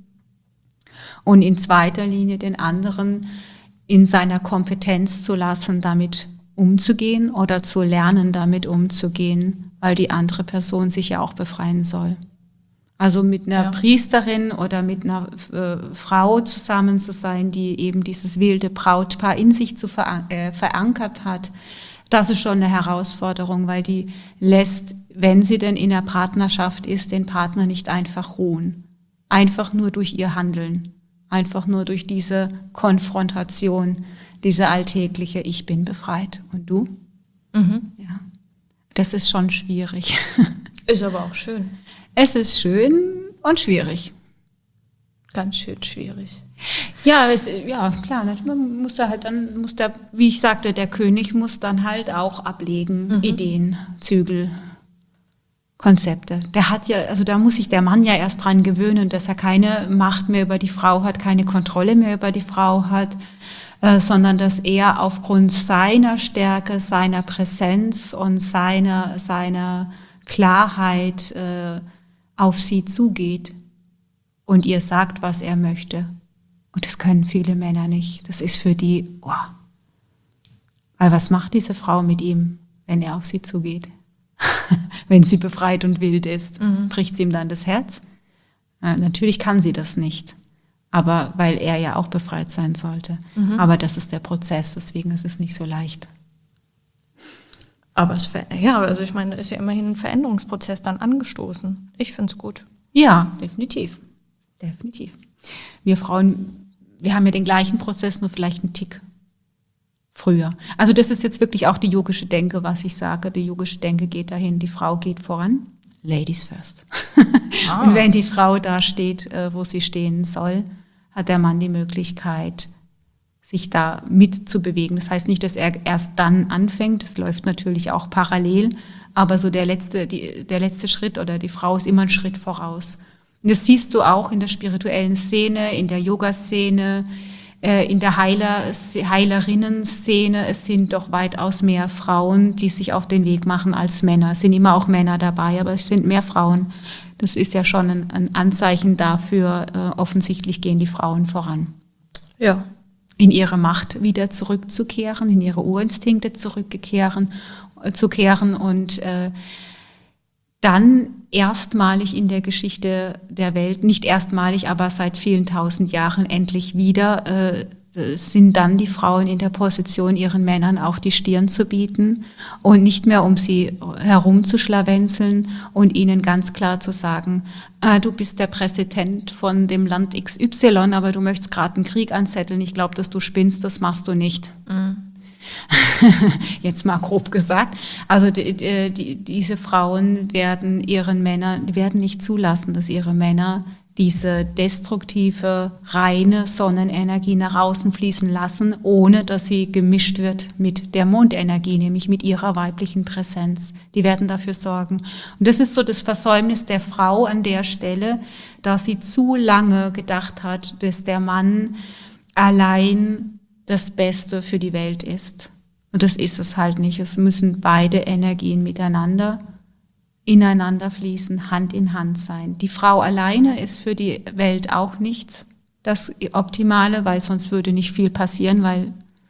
Und in zweiter Linie den anderen in seiner Kompetenz zu lassen, damit umzugehen oder zu lernen, damit umzugehen, weil die andere Person sich ja auch befreien soll. Also mit einer ja. Priesterin oder mit einer äh, Frau zusammen zu sein, die eben dieses wilde Brautpaar in sich zu veran- äh, verankert hat, das ist schon eine Herausforderung, weil die lässt, wenn sie denn in einer Partnerschaft ist, den Partner nicht einfach ruhen. Einfach nur durch ihr Handeln. Einfach nur durch diese Konfrontation, diese alltägliche, ich bin befreit. Und du? Mhm. Ja. Das ist schon schwierig. Ist aber auch schön. Es ist schön und schwierig. Ganz schön schwierig. Ja, es, ja klar, man muss da halt dann, muss da, wie ich sagte, der König muss dann halt auch ablegen, mhm. Ideen, Zügel, Konzepte. Der hat ja, also da muss sich der Mann ja erst dran gewöhnen, dass er keine Macht mehr über die Frau hat, keine Kontrolle mehr über die Frau hat, äh, sondern dass er aufgrund seiner Stärke, seiner Präsenz und seiner, seiner Klarheit äh, auf sie zugeht und ihr sagt, was er möchte. Und das können viele Männer nicht. Das ist für die, oh. Weil was macht diese Frau mit ihm, wenn er auf sie zugeht? Wenn sie befreit und wild ist, Mhm. bricht sie ihm dann das Herz? Äh, natürlich kann sie das nicht. Aber weil er ja auch befreit sein sollte. Mhm. Aber das ist der Prozess, deswegen ist es nicht so leicht. Aber es, ver- ja, also ich meine, da ist ja immerhin ein Veränderungsprozess dann angestoßen. Ich finde es gut. Ja, definitiv. Definitiv. Wir Frauen, wir haben ja den gleichen Prozess, nur vielleicht einen Tick früher. Also das ist jetzt wirklich auch die yogische Denke, was ich sage. Die yogische Denke geht dahin, die Frau geht voran. Ladies first. Ah. Und wenn die Frau da steht, äh, wo sie stehen soll, hat der Mann die Möglichkeit, sich da mitzubewegen. Das heißt nicht, dass er erst dann anfängt, das läuft natürlich auch parallel, aber so der letzte, die, der letzte Schritt oder die Frau ist immer einen Schritt voraus. Und das siehst du auch in der spirituellen Szene, in der Yoga-Szene, äh, in der Heiler, Heilerinnen-Szene. Es sind doch weitaus mehr Frauen, die sich auf den Weg machen als Männer. Es sind immer auch Männer dabei, aber es sind mehr Frauen. Das ist ja schon ein, ein Anzeichen dafür, äh, offensichtlich gehen die Frauen voran. Ja. In ihre Macht wieder zurückzukehren, in ihre Urinstinkte zurückzukehren äh, zu kehren und äh, dann erstmalig in der Geschichte der Welt, nicht erstmalig, aber seit vielen tausend Jahren endlich wieder, äh, sind dann die Frauen in der Position, ihren Männern auch die Stirn zu bieten und nicht mehr um sie herumzuschlawenzeln und ihnen ganz klar zu sagen, äh, du bist der Präsident von dem Land X Y, aber du möchtest gerade einen Krieg anzetteln, ich glaube, dass du spinnst, das machst du nicht. Mhm. Jetzt mal grob gesagt. Also die, die, diese Frauen werden ihren Männern, werden nicht zulassen, dass ihre Männer diese destruktive, reine Sonnenenergie nach außen fließen lassen, ohne dass sie gemischt wird mit der Mondenergie, nämlich mit ihrer weiblichen Präsenz. Die werden dafür sorgen. Und das ist so das Versäumnis der Frau an der Stelle, dass sie zu lange gedacht hat, dass der Mann allein das Beste für die Welt ist. Und das ist es halt nicht. Es müssen beide Energien miteinander ineinander fließen, Hand in Hand sein. Die Frau alleine ist für die Welt auch nichts das Optimale, weil sonst würde nicht viel passieren, weil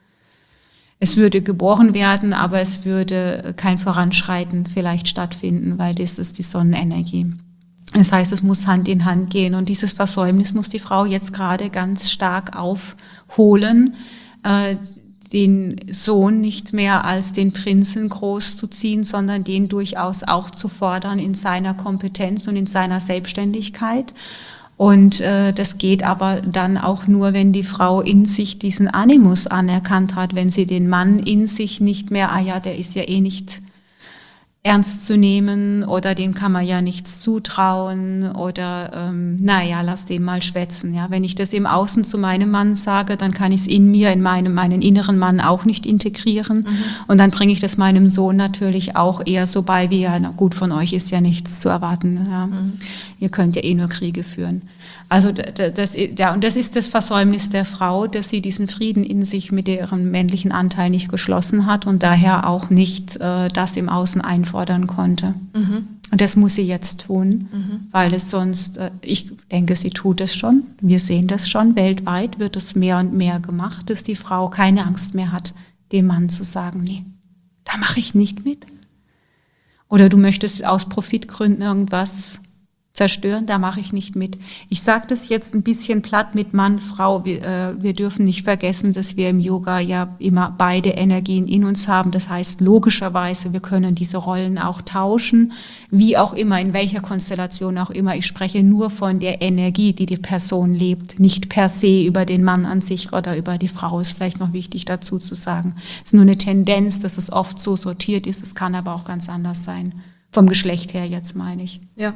es würde geboren werden, aber es würde kein Voranschreiten vielleicht stattfinden, weil das ist die Sonnenenergie. Das heißt, es muss Hand in Hand gehen und dieses Versäumnis muss die Frau jetzt gerade ganz stark aufholen, äh, den Sohn nicht mehr als den Prinzen großzuziehen, sondern den durchaus auch zu fordern in seiner Kompetenz und in seiner Selbstständigkeit. Und äh, das geht aber dann auch nur, wenn die Frau in sich diesen Animus anerkannt hat, wenn sie den Mann in sich nicht mehr, ah ja, der ist ja eh nicht ernst zu nehmen oder dem kann man ja nichts zutrauen oder ähm, naja, lass den mal schwätzen. Ja, wenn ich das im Außen zu meinem Mann sage, dann kann ich es in mir, in meinem meinen inneren Mann auch nicht integrieren. Mhm. Und dann bringe ich das meinem Sohn natürlich auch eher so bei, wie ja, na gut, von euch ist ja nichts zu erwarten. Ja. Mhm. Ihr könnt ja eh nur Kriege führen. Also das, ja, und das ist das Versäumnis der Frau, dass sie diesen Frieden in sich mit ihrem männlichen Anteil nicht geschlossen hat und daher auch nicht äh, das im Außen einfordern konnte. Mhm. Und das muss sie jetzt tun, mhm. weil es sonst, äh, ich denke, sie tut es schon, wir sehen das schon, weltweit wird es mehr und mehr gemacht, dass die Frau keine Angst mehr hat, dem Mann zu sagen, nee, da mache ich nicht mit. Oder du möchtest aus Profitgründen irgendwas zerstören, da mache ich nicht mit. Ich sage das jetzt ein bisschen platt mit Mann, Frau. Wir, äh, wir dürfen nicht vergessen, dass wir im Yoga ja immer beide Energien in uns haben. Das heißt, logischerweise, wir können diese Rollen auch tauschen, wie auch immer, in welcher Konstellation auch immer. Ich spreche nur von der Energie, die die Person lebt, nicht per se über den Mann an sich oder über die Frau, ist vielleicht noch wichtig dazu zu sagen. Es ist nur eine Tendenz, dass es oft so sortiert ist, es kann aber auch ganz anders sein. Vom Geschlecht her jetzt meine ich. Ja.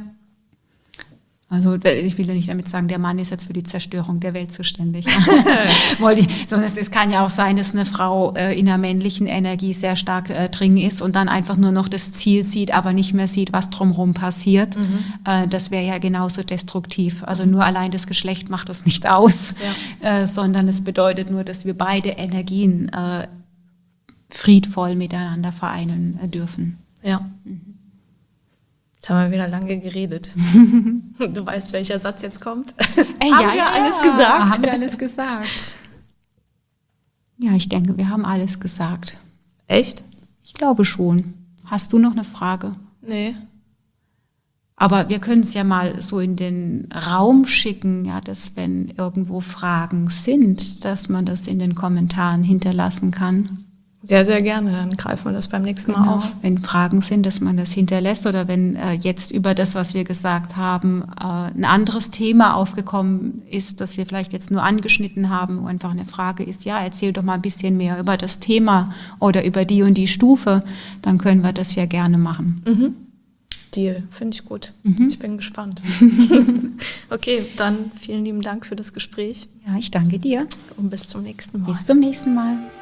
Also ich will ja nicht damit sagen, der Mann ist jetzt für die Zerstörung der Welt zuständig. Wollte ich, sondern es kann ja auch sein, dass eine Frau äh, in der männlichen Energie sehr stark äh, drin ist und dann einfach nur noch das Ziel sieht, aber nicht mehr sieht, was drumherum passiert. Mhm. Äh, das wäre ja genauso destruktiv. Also nur allein das Geschlecht macht das nicht aus, ja. äh, sondern es bedeutet nur, dass wir beide Energien äh, friedvoll miteinander vereinen äh, dürfen. Ja. Mhm. Jetzt haben wir wieder lange geredet. Du weißt, welcher Satz jetzt kommt? Ey, haben ja, wir ja, alles gesagt? Haben wir alles gesagt. Ja, ich denke, wir haben alles gesagt. Echt? Ich glaube schon. Hast du noch eine Frage? Nee. Aber wir können es ja mal so in den Raum schicken, ja, dass wenn irgendwo Fragen sind, dass man das in den Kommentaren hinterlassen kann. Sehr, sehr gerne. Dann greifen wir das beim nächsten Mal Genau. auf. Wenn Fragen sind, dass man das hinterlässt oder wenn äh, jetzt über das, was wir gesagt haben, äh, ein anderes Thema aufgekommen ist, das wir vielleicht jetzt nur angeschnitten haben, wo einfach eine Frage ist, ja, erzähl doch mal ein bisschen mehr über das Thema oder über die und die Stufe, dann können wir das ja gerne machen. Mhm. Deal, finde ich gut. Mhm. Ich bin gespannt. Okay, dann vielen lieben Dank für das Gespräch Ja, ich danke dir. und bis zum nächsten Mal. Bis zum nächsten Mal.